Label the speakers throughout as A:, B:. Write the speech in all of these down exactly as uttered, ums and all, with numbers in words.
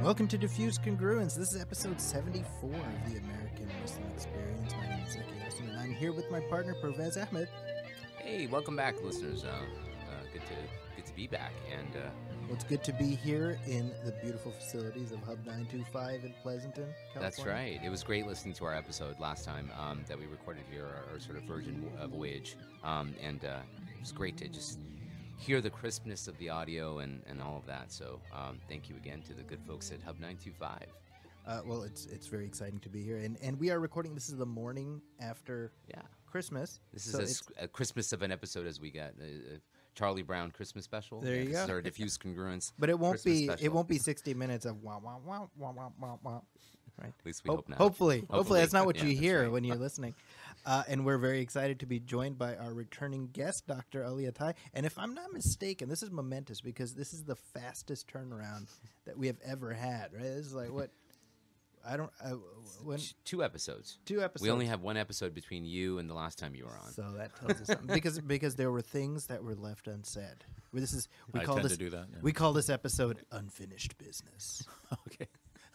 A: Welcome to Diffuse Congruence. This is episode seventy-four of the American Muslim Experience. My name is Zaki Hassan, and I'm here with my partner, Pervez Ahmed.
B: Hey, welcome back, listeners. Uh, uh, good to good to be back. And uh,
A: well, it's good to be here in the beautiful facilities of Hub nine two five in Pleasanton, California.
B: That's right. It was great listening to our episode last time um, that we recorded here, our, our sort of Virgin uh, voyage. Um, and uh, it was great to just hear the crispness of the audio and, and all of that. So um, thank you again to the good folks at Hub nine two five.
A: Uh, well, it's it's very exciting to be here. And, and we are recording, this is the morning after
B: yeah.
A: Christmas.
B: This is
A: so
B: as a Christmas of an episode as we got. Uh, Charlie Brown Christmas special.
A: There
B: yeah,
A: you
B: this
A: go.
B: Is our Diffuse Congruence.
A: But it won't
B: Christmas
A: be
B: special.
A: it won't be sixty minutes of wah wah wah wah wah wah wah. Right.
B: At least we
A: Ho-
B: hope not.
A: Hopefully, hopefully,
B: Hopefully.
A: that's not what
B: Yeah,
A: you
B: that's
A: hear
B: right.
A: when you're listening. Uh, and we're very excited to be joined by our returning guest, Doctor Ali Attai. And if I'm not mistaken, this is momentous because this is the fastest turnaround that we have ever had. Right? This is like what I don't. Uh, when
B: T- Two episodes.
A: two episodes.
B: We only have one episode between you and the last time you were on.
A: So that tells us something because because there were things that were left unsaid. Well, This is we
C: I
A: call
C: tend
A: this
C: to do that, yeah.
A: we call this episode unfinished business.
C: Okay.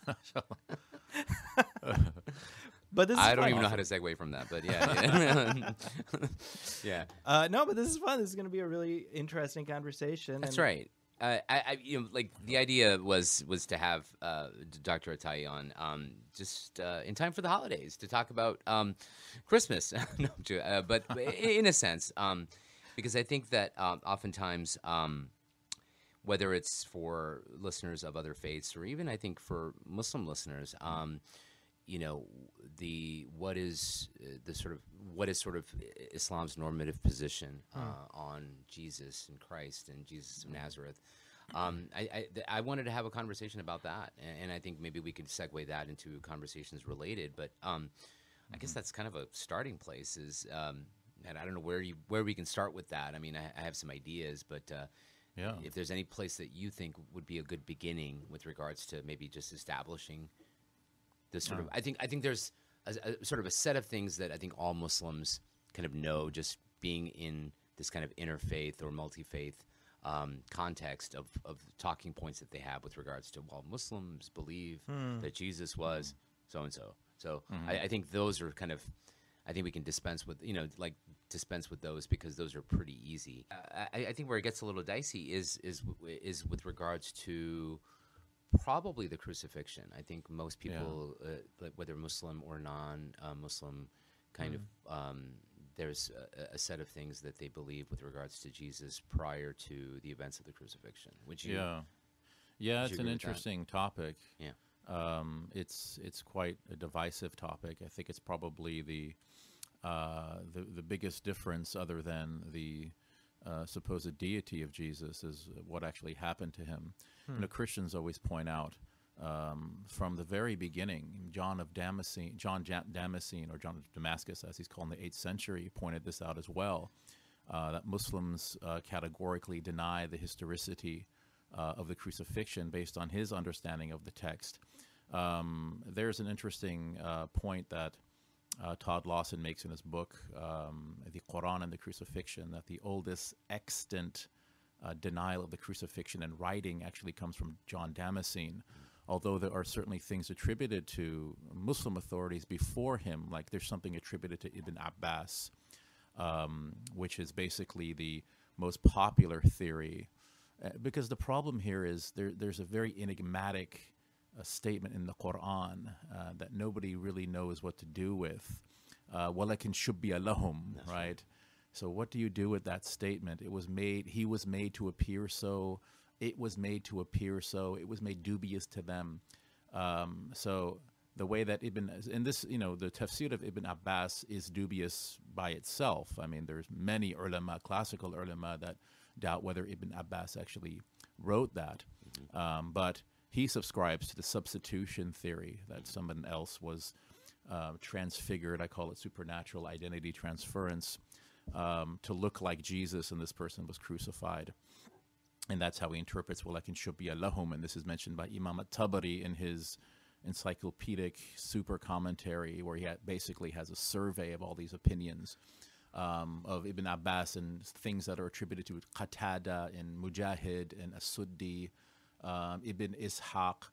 A: But this is
B: I don't
A: fun.
B: even know how to segue from that, but yeah. Yeah. yeah.
A: Uh, no, but this is fun. This is going to be a really interesting conversation.
B: That's
A: and-
B: right. Uh, I, I, you know, like the idea was was to have uh, Doctor Attai on um, just uh, in time for the holidays to talk about um, Christmas. no, I'm joking, uh, but i- in a sense, um, because I think that um, oftentimes, um, whether it's for listeners of other faiths or even I think for Muslim listeners, um, you know, the what is uh, the sort of what is sort of Islam's normative position uh, on Jesus and Christ and Jesus of Nazareth. Um, I, I, th- I wanted to have a conversation about that, and, and I think maybe we could segue that into conversations related. But um, I guess that's kind of a starting place. Is um, and I don't know where you where we can start with that. I mean, I, I have some ideas, but uh,
C: Yeah.
B: if there's any place that you think would be a good beginning with regards to maybe just establishing this sort of, I think I think there's a, a sort of a set of things that I think all Muslims kind of know, just being in this kind of interfaith or multi-faith um, context of, of talking points that they have with regards to, well, Muslims believe that Jesus was so and so. So I, I think those are kind of, I think we can dispense with, you know, like dispense with those because those are pretty easy. Uh, I, I think where it gets a little dicey is is w- is with regards to probably the crucifixion. I think most people, uh, like whether Muslim or non-Muslim, kind of um, there's a, a set of things that they believe with regards to Jesus prior to the events of the crucifixion. Would you?
C: Yeah. Yeah,
B: Would you
C: it's
B: agree
C: an
B: with that?
C: interesting topic.
B: Yeah.
C: Um, it's it's quite a divisive topic. I think it's probably the uh, the the biggest difference, other than the uh, supposed deity of Jesus, is what actually happened to him. You know, Christians always point out um, from the very beginning, John of Damascene, John Ja- Damascene, or John of Damascus, as he's called in the eighth century, pointed this out as well. Uh, that Muslims uh, categorically deny the historicity uh, of the crucifixion based on his understanding of the text. Um, there's an interesting uh, point that uh, Todd Lawson makes in his book, um, The Quran and the Crucifixion, that the oldest extant uh, denial of the crucifixion in writing actually comes from John Damascene, although there are certainly things attributed to Muslim authorities before him, like there's something attributed to Ibn Abbas, um, which is basically the most popular theory. Uh, because the problem here is there, there's a very enigmatic uh, statement in the Quran uh, that nobody really knows what to do with. Uh, وَلَكِنْ شُبِّيَ لَهُمْ, right? So what do you do with that statement? It was made, he was made to appear so, it was made to appear so, it was made dubious to them. Um, so the way that Ibn, and this, you know, the tafsir of Ibn Abbas is dubious by itself. I mean, there's many ulama, classical ulama, that doubt whether Ibn Abbas actually wrote that. Um, but he subscribes to the substitution theory that someone else was uh, transfigured. I call it supernatural identity transference, um, to look like Jesus, and this person was crucified. And that's how he interprets وَلَكِنْ شُبِّيَ لَهُمْ. And this is mentioned by Imam at-Tabari in his encyclopedic super commentary, where he ha- basically has a survey of all these opinions um, of Ibn Abbas and things that are attributed to Qatada and Mujahid and As-Suddi, um, Ibn Ishaq,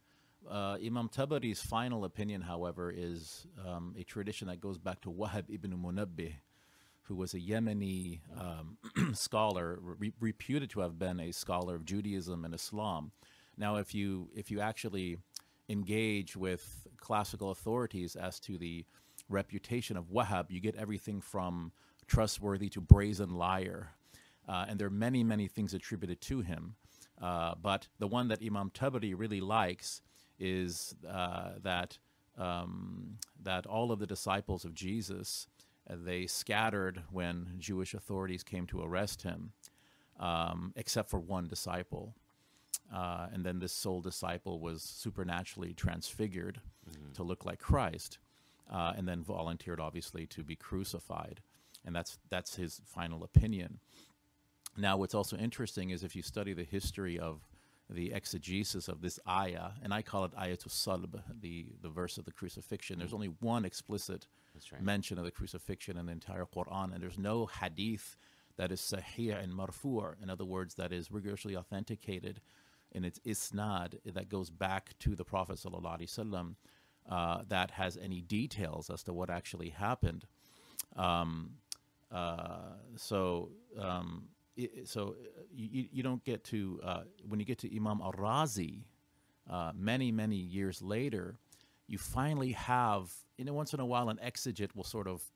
C: uh, Imam Tabari's final opinion, however, is um, a tradition that goes back to Wahab ibn Munabbih, who was a Yemeni um, scholar, re reputed to have been a scholar of Judaism and Islam. Now, if you if you actually engage with classical authorities as to the reputation of Wahab, you get everything from trustworthy to brazen liar. Uh, and there are many, many things attributed to him. Uh, but the one that Imam Tabari really likes is uh, that, um, that all of the disciples of Jesus, uh, they scattered when Jewish authorities came to arrest him, um, except for one disciple. Uh, and then this sole disciple was supernaturally transfigured mm-hmm. to look like Christ, uh, and then volunteered, obviously, to be crucified. And that's that's his final opinion. Now, what's also interesting is if you study the history of the exegesis of this ayah, and I call it ayatul salb, the, the verse of the crucifixion, mm-hmm. there's only one explicit right. mention of the crucifixion in the entire Quran, and there's no hadith that is sahih and marfu', in other words, that is rigorously authenticated in its isnad, that goes back to the Prophet sallallahu alaihi wasallam, uh, that has any details as to what actually happened. Um, uh, so, um, it, so you, you don't get to uh, when you get to Imam al-Razi, uh, many many years later, you finally have, you know, once in a while an exegete will sort of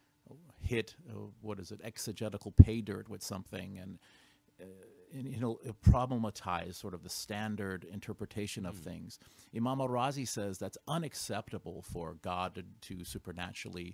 C: hit uh, what is it, exegetical pay dirt with something, and. Uh, And he'll problematize sort of the standard interpretation of mm. things. Imam al-Razi says that's unacceptable for God to, to supernaturally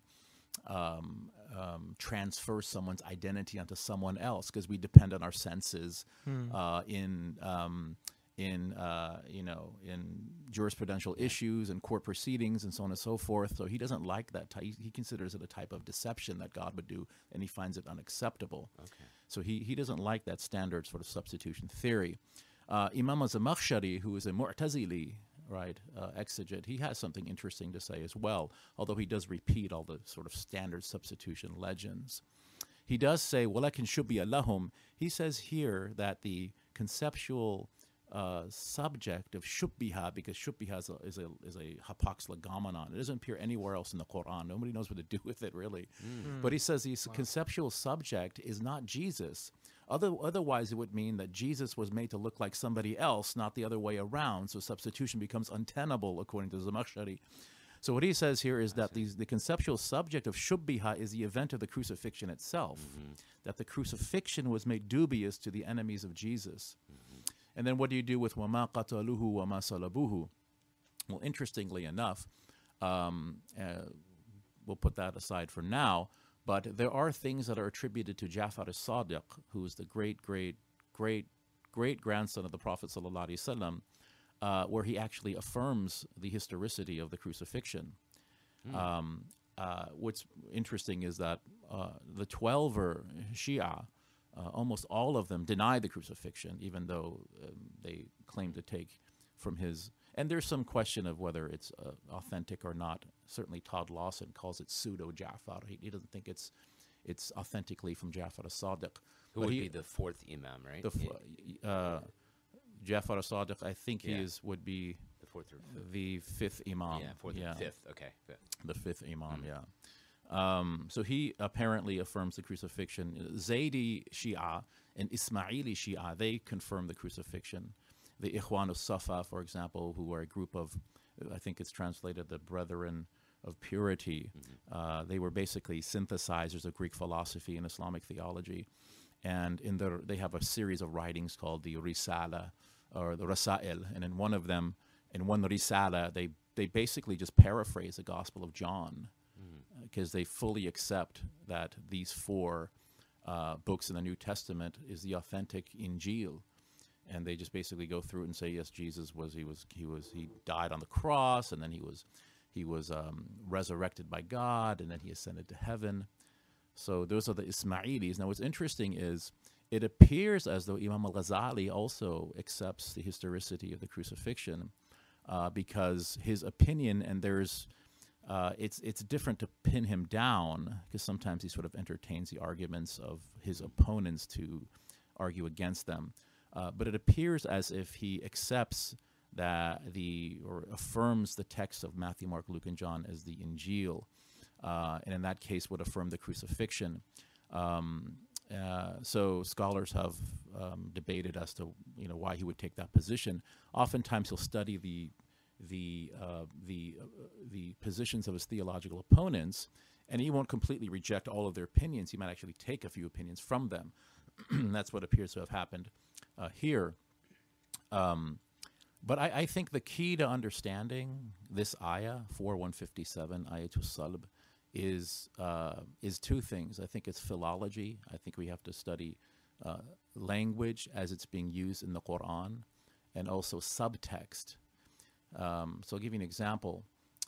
C: um, um, transfer someone's identity onto someone else, because we depend on our senses mm. uh, in um, in uh, you know in jurisprudential yeah. issues and court proceedings and so on and so forth. So he doesn't like that type. He considers it a type of deception that God would do, and he finds it unacceptable. Okay. So he, he doesn't like that standard sort of substitution theory. Uh, Imam az-Zamakhshari, who is a Mu'tazili, right, uh, exegete, he has something interesting to say as well, although he does repeat all the sort of standard substitution legends. He does say, وَلَكِنْ شُبِّيَ لَهُمْ. He says here that the conceptual uh, subject of shubbiha, because shubbiha is a, is a, is a hapax legomenon. It doesn't appear anywhere else in the Quran. Nobody knows what to do with it, really. Mm. But he says the wow. conceptual subject is not Jesus. Other, otherwise, it would mean that Jesus was made to look like somebody else, not the other way around. So substitution becomes untenable, according to Zamakhshari. So what he says here is I that these, the conceptual subject of shubbiha is the event of the crucifixion itself, mm-hmm. that the crucifixion was made dubious to the enemies of Jesus. Mm-hmm. And then what do you do with وَمَا قَتَلُوهُ وَمَا صَلَبُوهُ? Well, interestingly enough, um, uh, we'll put that aside for now, but there are things that are attributed to Ja'far as-Sadiq, who is the great, great, great, great grandson of the Prophet sallallahu alaihi wasallam, uh, where he actually affirms the historicity of the crucifixion. Mm. Um, uh, what's interesting is that uh, the Twelver Shia, Uh, almost all of them deny the crucifixion, even though um, they claim to take from his. And there's some question of whether it's uh, authentic or not. Certainly, Todd Lawson calls it pseudo Ja'far. He, he doesn't think it's it's authentically from Ja'far as-Sadiq.
B: Who would he, be the fourth imam, right?
C: The f uh, Ja'far as-Sadiq, I think yeah. he is would be
B: the fourth or fifth.
C: the fifth imam.
B: Yeah, fourth yeah. fifth. Okay, fifth.
C: The fifth imam. Mm. Yeah. Um, so he apparently affirms the crucifixion. Zaydi Shia and Ismaili Shia, they confirm the crucifixion. The Ikhwan al-Safa, for example, who are a group of, I think it's translated the Brethren of Purity, mm-hmm. uh, they were basically synthesizers of Greek philosophy and Islamic theology. And in their, they have a series of writings called the Risala, or the Rasail. And in one of them, in one Risala, they, they basically just paraphrase the Gospel of John, because they fully accept that these four uh, books in the New Testament is the authentic Injil, and they just basically go through it and say, yes, Jesus was he was he was he died on the cross, and then he was he was um, resurrected by God, and then he ascended to heaven. So those are the Ismailis. Now, what's interesting is it appears as though Imam al-Ghazali also accepts the historicity of the crucifixion, uh, because his opinion, and there's Uh, it's it's different to pin him down, because sometimes he sort of entertains the arguments of his opponents to argue against them. Uh, but it appears as if he accepts that the or affirms the text of Matthew, Mark, Luke, and John as the Injil, uh, and in that case would affirm the crucifixion. Um, uh, so scholars have um, debated as to you know why he would take that position. Oftentimes he'll study the the uh, the uh, the positions of his theological opponents, and he won't completely reject all of their opinions. He might actually take a few opinions from them. That's what appears to have happened uh, here. Um, but I, I think the key to understanding this ayah, four one fifty-seven, ayatul salb, is uh, is two things. I think it's philology. I think we have to study uh, language as it's being used in the Quran, and also subtext. Um, so I'll give you an example.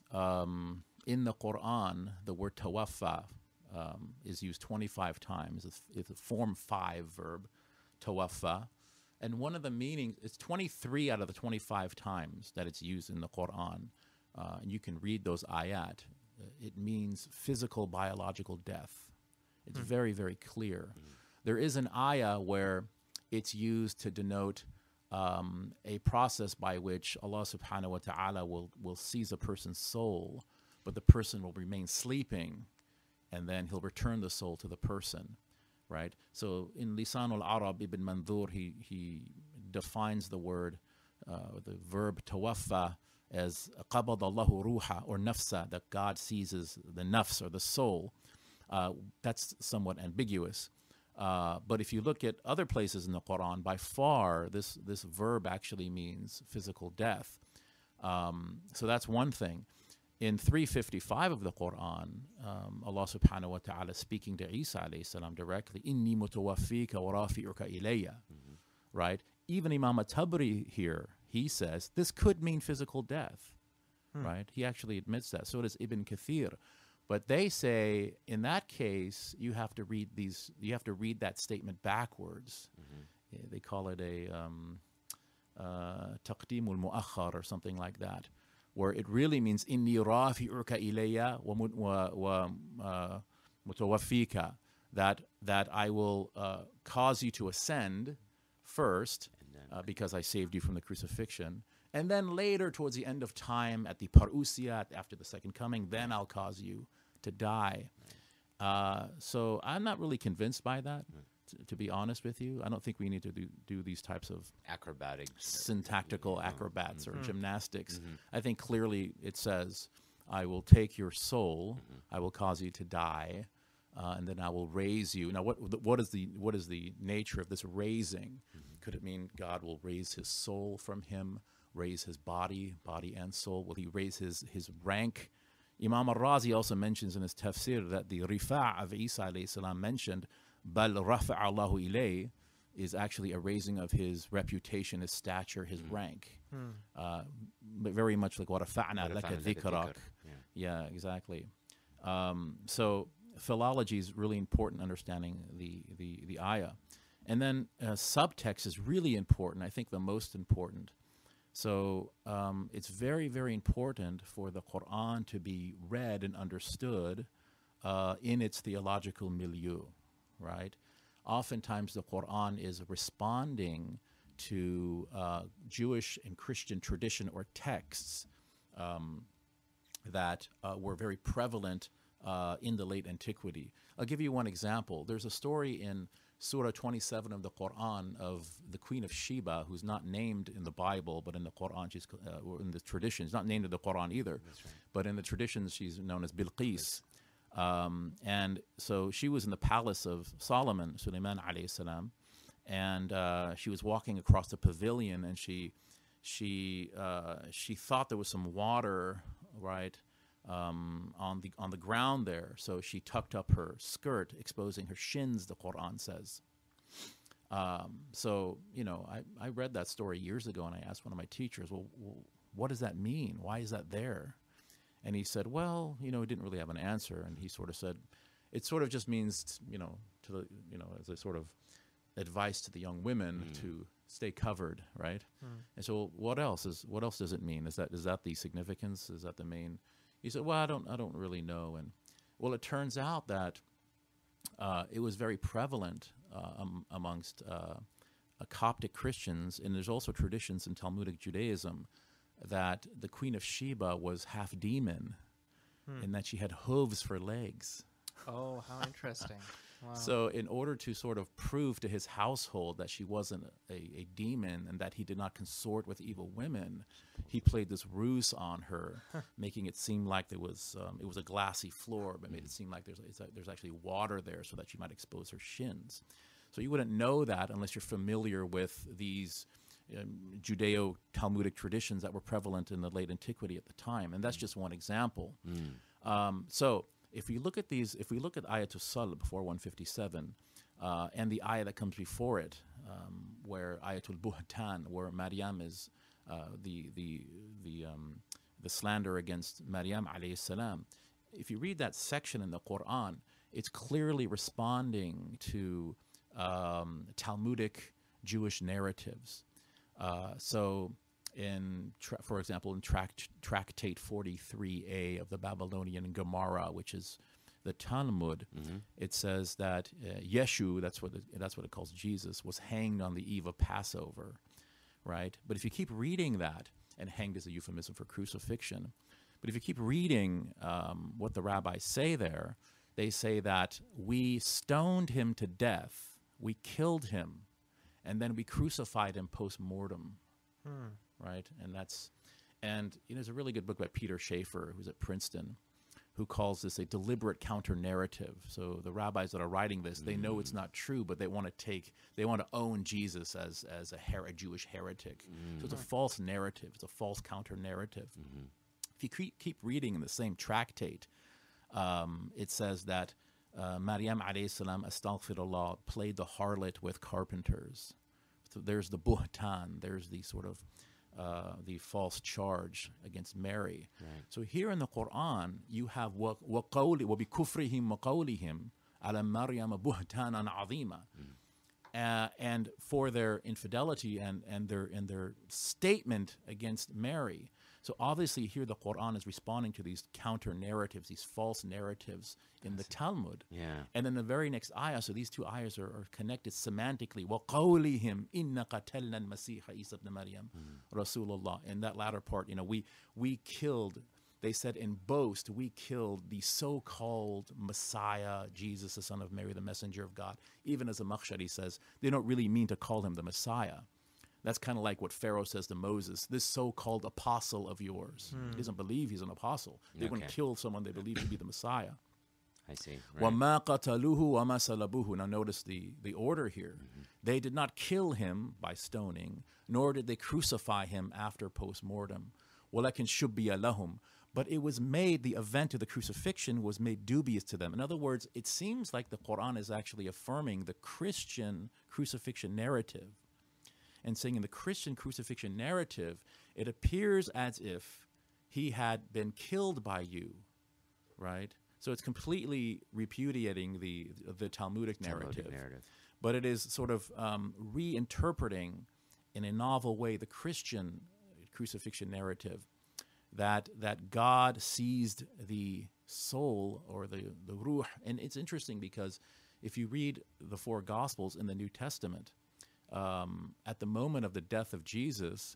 C: Um, in the Quran, the word tawaffa um, is used twenty-five times. It's, it's a form five verb, tawaffa. And one of the meanings, it's twenty-three out of the twenty-five times that it's used in the Quran. Uh, and you can read those ayat. It means physical, biological death. It's mm. very, very clear. Mm. There is an ayah where it's used to denote um, a process by which Allah subhanahu wa ta'ala will, will seize a person's soul, but the person will remain sleeping, and then he'll return the soul to the person, right? So in Lisan al-Arab, Ibn Mandur, he, he defines the word, uh, the verb tawaffa, as qabada Allahu ruha, or nafsa, that God seizes the nafs, or the soul. Uh, that's somewhat ambiguous. Uh, but if you look at other places in the Quran, by far this, this verb actually means physical death. Um, so that's one thing. In three fifty-five of the Quran, um, Allah subhanahu wa ta'ala speaking to Isa alayhi salam directly, Inni mutawaffika wa rafi'uka ilayya, right? Even Imam at-Tabari here, he says this could mean physical death, hmm. right? He actually admits that. So does Ibn Kathir. But they say in that case you have to read these. You have to read that statement backwards. Mm-hmm. Yeah, they call it a um, uh, taqdeemul mu'akhar or something like that, where it really means inni rafi'uka ilayya wa mutawaffika, that that I will uh, cause you to ascend first uh, because I saved you from the crucifixion. And then later, towards the end of time, at the Parusiyat, after the second coming, then I'll cause you to die. Uh, so I'm not really convinced by that, t- to be honest with you. I don't think we need to do, do these types of
B: acrobatic,
C: syntactical acrobats
B: mm-hmm.
C: or gymnastics.
B: Mm-hmm.
C: I think clearly it says, I will take your soul, mm-hmm. I will cause you to die, uh, and then I will raise you. Now, what what is the what is the nature of this raising? Mm-hmm. Could it mean God will raise his soul from him? Raise his body, body and soul? Will he raise his, his rank? Imam al-Razi also mentions in his tafsir that the rifa' of Isa alayhi salam mentioned, bal rafa'a Allahu ilay, is actually a raising of his reputation, his stature, his mm. rank. Mm. Uh, but very much like wa rafa'na laka dhikrak. Yeah, exactly. Um, so philology is really important, understanding the, the, the ayah. And then uh, subtext is really important, I think the most important. So um, it's very, very important for the Quran to be read and understood uh, in its theological milieu, right? Oftentimes the Quran is responding to uh, Jewish and Christian tradition or texts um, that uh, were very prevalent uh, in the late antiquity. I'll give you one example. There's a story in Surah twenty-seven of the Quran of the Queen of Sheba, who's not named in the Bible, but in the Quran, she's uh, or in the tradition. She's not named in the Quran either, That's right. but in the traditions, she's known as Bilqis. Um, and so she was in the palace of Solomon, Sulaiman alayhi salam, and uh, she was walking across the pavilion, and she she uh, she thought there was some water, right, Um, on the on the ground there, so she tucked up her skirt, exposing her shins, the Quran says. Um, so, you know, I, I read that story years ago, and I asked one of my teachers, well, well, what does that mean? Why is that there? And he said, well, you know, he didn't really have an answer, and he sort of said, it sort of just means, you know, to the, you know, as a sort of advice to the young women mm. to stay covered, right? Mm. And so, what else is what else does it mean? Is that is that the significance? Is that the main? He said, well, I don't, I don't really know. And well, it turns out that uh, it was very prevalent uh, um, amongst uh, uh, Coptic Christians, and there's also traditions in Talmudic Judaism, that the Queen of Sheba was half demon,
D: Hmm.
C: and that she had hooves for legs.
D: Oh, how interesting. Wow.
C: So in order to sort of prove to his household that she wasn't a, a demon and that he did not consort with evil women, he played this ruse on her, making it seem like there was um, it was a glassy floor, but made it seem like there's it's a, there's actually water there so that she might expose her shins. So you wouldn't know that unless you're familiar with these um, Judeo-Talmudic traditions that were prevalent in the late antiquity at the time, and that's just one example.
B: Mm.
C: Um, so if we look at these, if we look at Ayatul Salb four one fifty-seven, uh, and the ayah that comes before it, um, where Ayatul Buhtan, where Maryam is uh, the the the um, the slander against Maryam alayhi salam. If you read that section in the Quran, it's clearly responding to um, Talmudic Jewish narratives. Uh, so. In, tra- for example, in tract- Tractate forty-three A of the Babylonian Gemara, which is the Talmud,
B: Mm-hmm.
C: it says that uh, Yeshu, that's what it, that's what it calls Jesus, was hanged on the eve of Passover, right? But if you keep reading that, and hanged is a euphemism for crucifixion, but if you keep reading um, what the rabbis say there, they say that we stoned him to death, we killed him, and then we crucified him post-mortem.
D: Hmm.
C: Right, and that's, and you know, there's a really good book by Peter Schaefer, who's at Princeton, who calls this a deliberate counter-narrative. So the rabbis that are writing this, they know it's not true, but they want to take, they want to own Jesus as as a, her- a Jewish heretic. So it's a false narrative. It's a false counter-narrative.
B: Mm-hmm.
C: If you keep, keep reading in the same tractate, um, it says that uh, Maryam alayhi salam, astaghfirullah, played the harlot with carpenters. So there's the buhtan, there's the sort of uh, the false charge against Mary.
B: Right.
C: So here in the Quran, you have وَقَوْلِ وَبِكُفْرِهِمْ وَقَوْلِهِمْ عَلَى مَرْيَمَ بُهْتَانًا عَظِيمًا. Uh, and for their infidelity and, and their and their statement against Mary. So obviously here the Quran is responding to these counter narratives, these false narratives in the Talmud.
B: Yeah.
C: And then the very next ayah, so these two ayahs are, are connected semantically. وَقَوْلِهِمْ إِنَّ قَتَلْنَا الْمَسِيحَ عِيسَى ibn Maryam Rasulullah. In that latter part, you know, we we killed, they said in boast, we killed the so-called Messiah, Jesus, the son of Mary, the messenger of God. Even as the Makhshari says, they don't really mean to call him the Messiah. That's kind of like what Pharaoh says to Moses, this so-called apostle of yours. He doesn't believe he's an apostle. They wouldn't
B: Okay.
C: kill someone they believe to be the Messiah.
B: I see. Right.
C: وَمَا قَتَلُوهُ وَمَا سَلَبُوهُ. Now notice the, the order here. They did not kill him by stoning, nor did they crucify him after post-mortem. وَلَكِنْ شُبِّيَ لَهُمْ. But it was made, the event of the crucifixion was made dubious to them. In other words, it seems like the Quran is actually affirming the Christian crucifixion narrative. And saying in the Christian crucifixion narrative, it appears as if he had been killed by you, right? So it's completely repudiating the the Talmudic narrative,
B: Talmudic narrative.
C: but it is sort of um, reinterpreting in a novel way the Christian crucifixion narrative, that that God seized the soul or the the ruh. And it's interesting because if you read the four Gospels in the New Testament, um, at the moment of the death of Jesus,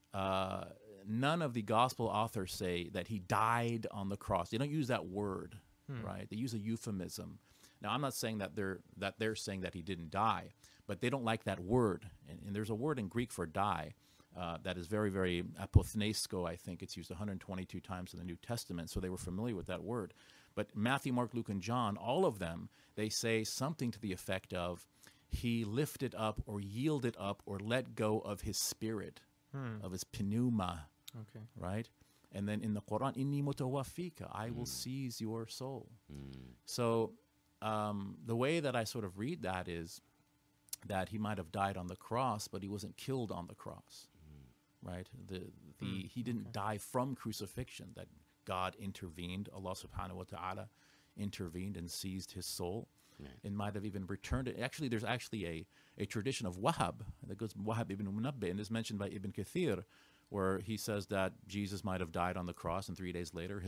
C: uh, none of the Gospel authors say that he died on the cross. They don't use that word. Right? They use a euphemism. Now, I'm not saying that they're that they're saying that he didn't die, but they don't like that word. And, and there's a word in Greek for die uh, that is very, very apothnesko, I think. It's used one hundred twenty-two times in the New Testament, so they were familiar with that word. But Matthew, Mark, Luke, and John, all of them, they say something to the effect of, he lifted up or yielded up or let go of his spirit,
D: Hmm.
C: of his pneuma,
D: Okay.
C: right? And then in the Quran, inni mutawafika, I will seize your soul.
B: Mm.
C: So um, the way that I sort of read that is that he might have died on the cross, but he wasn't killed on the cross, right? The the
D: Mm,
C: he didn't die from crucifixion. That God intervened, Allah Subhanahu wa Taala intervened and seized his soul,
B: Right.
C: and might have even returned it. Actually, there's actually a a tradition of Wahab that goes Wahab ibn Munabbih and is mentioned by Ibn Kathir, where he says that Jesus might have died on the cross, and three days later his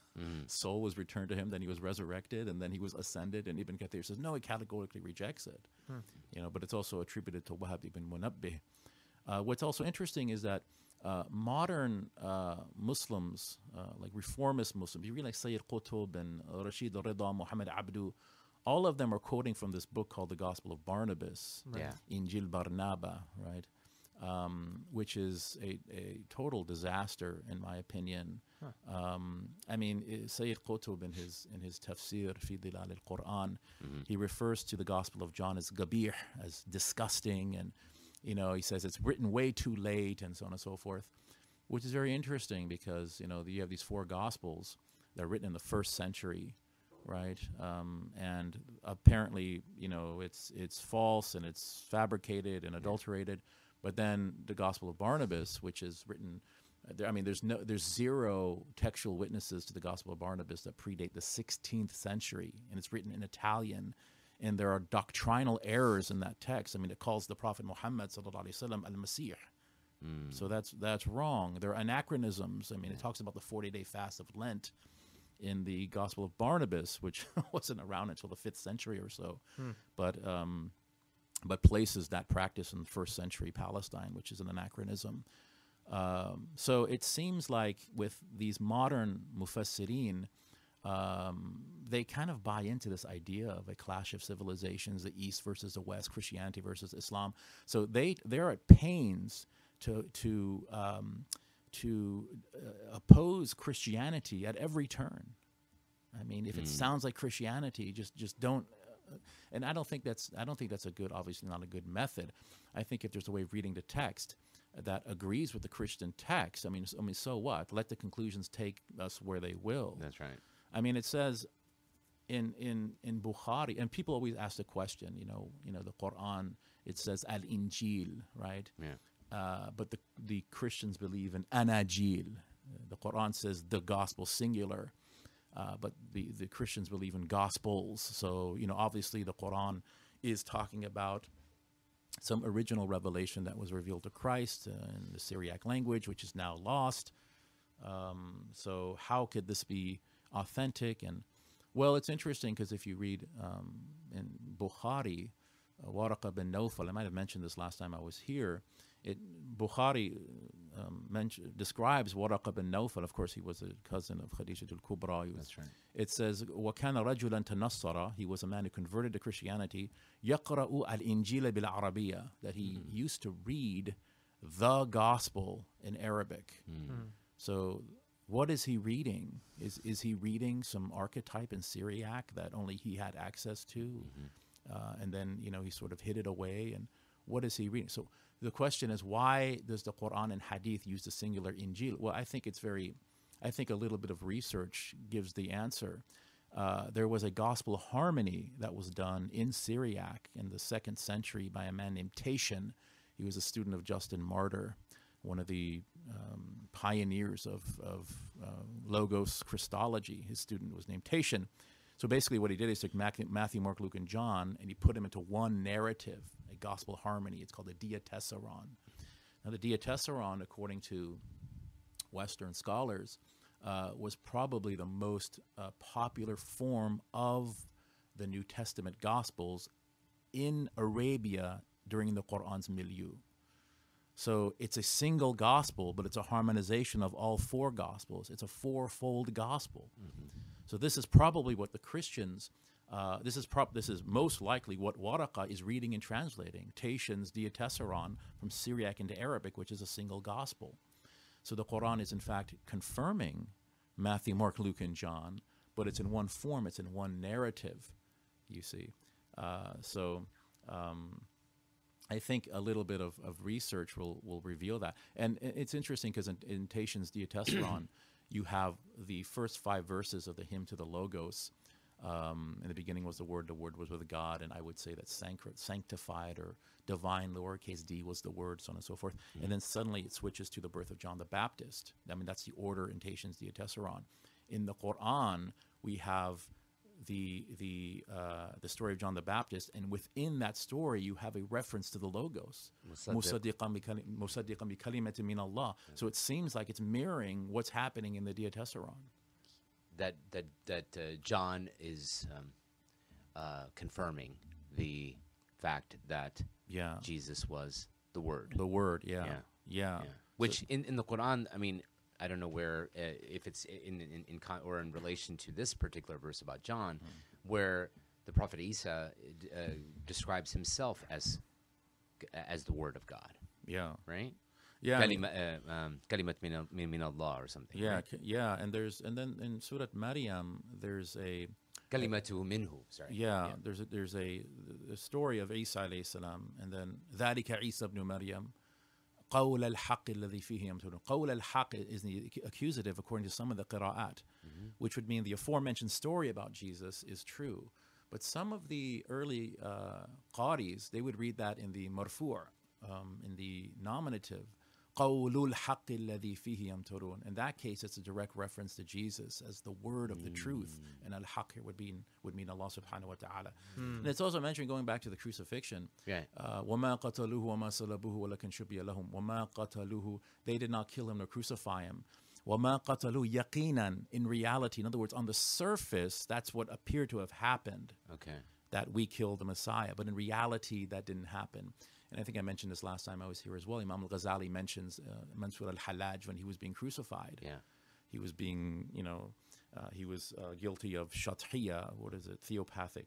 C: soul was returned to him, then he was resurrected, and then he was ascended. And Ibn Kathir says, no, he categorically rejects it. You know, but it's also attributed to Wahab ibn Munabbih. Uh, what's also interesting is that uh, modern uh, Muslims, uh, like reformist Muslims, you read like Sayyid Qutb and Rashid al-Rida, Muhammad Abdu, all of them are quoting from this book called The Gospel of Barnabas,
B: Yeah.
C: Injil Barnaba, right? Um, which is a, a total disaster, in my opinion. Um, I mean, i- Sayyid Qutb in his in his tafsir, Fi Dilal al-Quran, he refers to the Gospel of John as gabir, as disgusting, and you know, he says it's written way too late, and so on and so forth, which is very interesting because you know you have these four Gospels that are written in the first century, right? Um, and apparently, you know, it's it's false and it's fabricated and adulterated. But then the Gospel of Barnabas, which is written, uh, there, I mean, there's no, there's zero textual witnesses to the Gospel of Barnabas that predate the sixteenth century, and it's written in Italian, and there are doctrinal errors in that text. I mean, it calls the Prophet Muhammad sallallahu alaihi wasallam al-Masih. So that's that's wrong. There are anachronisms. I mean, it talks about the forty-day fast of Lent in the Gospel of Barnabas, which wasn't around until the fifth century or so, but um, but places that practice in first century Palestine, which is an anachronism. Um, so it seems like with these modern mufassirin, um, they kind of buy into this idea of a clash of civilizations, the East versus the West, Christianity versus Islam. So they they're at pains to to um, to uh, oppose Christianity at every turn. I mean, if it sounds like Christianity, just just don't. Uh, and I don't think that's I don't think that's a good, obviously not a good method. I think if there's a way of reading the text that agrees with the Christian text, I mean, I mean, so what? Let the conclusions take us where they will.
B: That's right.
C: I mean, it says in in in Bukhari, and people always ask the question, you know, you know, the Quran, it says Al Injil, right?
B: Yeah.
C: Uh, but the the Christians believe in Anajil. The Quran says the gospel singular, uh, but the the Christians believe in gospels. So you know, obviously, the Quran is talking about some original revelation that was revealed to Christ uh, in the Syriac language, which is now lost. Um, so how could this be authentic? And well, it's interesting because if you read um, in Bukhari, uh, Waraqa bin Nawfal, I might have mentioned this last time I was here. It, Bukhari um, mention, describes Waraqa bin Nawfal. Of course, he was a cousin of Khadijah al-Kubra. He was,
B: That's right.
C: It says, وَكَانَ رَجُلًا تَنَصَّرَ. He was a man who converted to Christianity. يَقْرَأُ الْإِنْجِيلَ بِالْعَرَبِيَّة. That he
B: Mm-hmm.
C: used to read the gospel in Arabic. So what is he reading? Is is he reading some archetype in Syriac that only he had access to? Uh, and then, you know, he sort of hid it away. And what is he reading? So the question is, why does the Quran and Hadith use the singular Injil? Well, I think it's very, I think a little bit of research gives the answer. Uh, there was a gospel harmony that was done in Syriac in the second century by a man named Tatian. He was a student of Justin Martyr, one of the um, pioneers of, of uh, Logos Christology. His student was named Tatian. So basically what he did is took Matthew, Matthew, Mark, Luke, and John, and he put them into one narrative, a gospel harmony. It's called the Diatessaron. Now the Diatessaron, according to Western scholars, uh, was probably the most uh, popular form of the New Testament Gospels in Arabia during the Quran's milieu. So it's a single gospel, but it's a harmonization of all four gospels. It's a fourfold gospel. So this is probably what the Christians, uh, this is prob- this is most likely what Waraqa is reading and translating, Tatian's Diatessaron from Syriac into Arabic, which is a single gospel. So the Quran is in fact confirming Matthew, Mark, Luke, and John, but it's in one form, it's in one narrative, you see. Uh, so um, I think a little bit of, of research will, will reveal that. And i- it's interesting because in, in Tatian's Diatessaron, you have the first five verses of the hymn to the Logos. Um, in the beginning was the Word, the Word was with God, and I would say that sancri- sanctified or divine, lowercase d, was the Word, so on and so forth. Mm-hmm. And then suddenly it switches to the birth of John the Baptist. I mean, that's the order in Tatian's Diatessaron. In the Quran, we have the the uh, the story of John the Baptist, and within that story, you have a reference to the Logos.
B: Musaddiq.
C: Musaddiqan bi kali- musaddiqan bi kalimatin min Allah. So it seems like it's mirroring what's happening in the Diatessaron.
B: that that that uh, John is um, uh, confirming the fact that
C: Yeah.
B: Jesus was the Word.
C: The word, yeah.
B: Yeah.
C: Yeah.
B: Yeah. Which in, in the Quran, I mean, I don't know where uh, if it's in in, in con- or in relation to this particular verse about John, where the Prophet Isa uh, describes himself as as the Word of God,
C: Yeah.
B: right?
C: Yeah. I mean,
B: Kalima, uh, um, kalimat min, al- min min Allah or something.
C: yeah,
B: right?
C: c- yeah, and there's and then in Surah Maryam there's a
B: Kalimatu minhu. Sorry.
C: yeah, there's a, there's a, the story of Isa alayhi salam, and then ذلك عيسى ابن مريم قول الحق الذي فيه يمترون. قول الحق is the accusative according to some of the qira'at, which would mean the aforementioned story about Jesus is true. But some of the early uh, qaris, they would read that in the marfu', um, in the nominative. قول الحق الذي فيه يمترون. In that case, it's a direct reference to Jesus as the word of the truth, and al-haq here would mean would mean Allah subhanahu wa ta'ala. And it's also mentioned going back to the crucifixion.
B: Yeah.
C: Uh, وَمَا قَتَلُوهُ وَمَا صَلَبُوهُ وَلَكِنْ شُبِّهَ لَهُم وَمَا قَتَلُوهُ. They did not kill him nor crucify him. وَمَا قَتَلُوهُ يَقِينًا. In reality, in other words, on the surface, that's what appeared to have happened,
B: Okay.
C: that we killed the Messiah. But in reality, that didn't happen. And I think I mentioned this last time I was here as well. Imam al-Ghazali mentions uh, Mansur al-Hallaj when he was being crucified.
B: Yeah.
C: He was being, you know, uh, he was uh, guilty of shathiya, what is it, theopathic,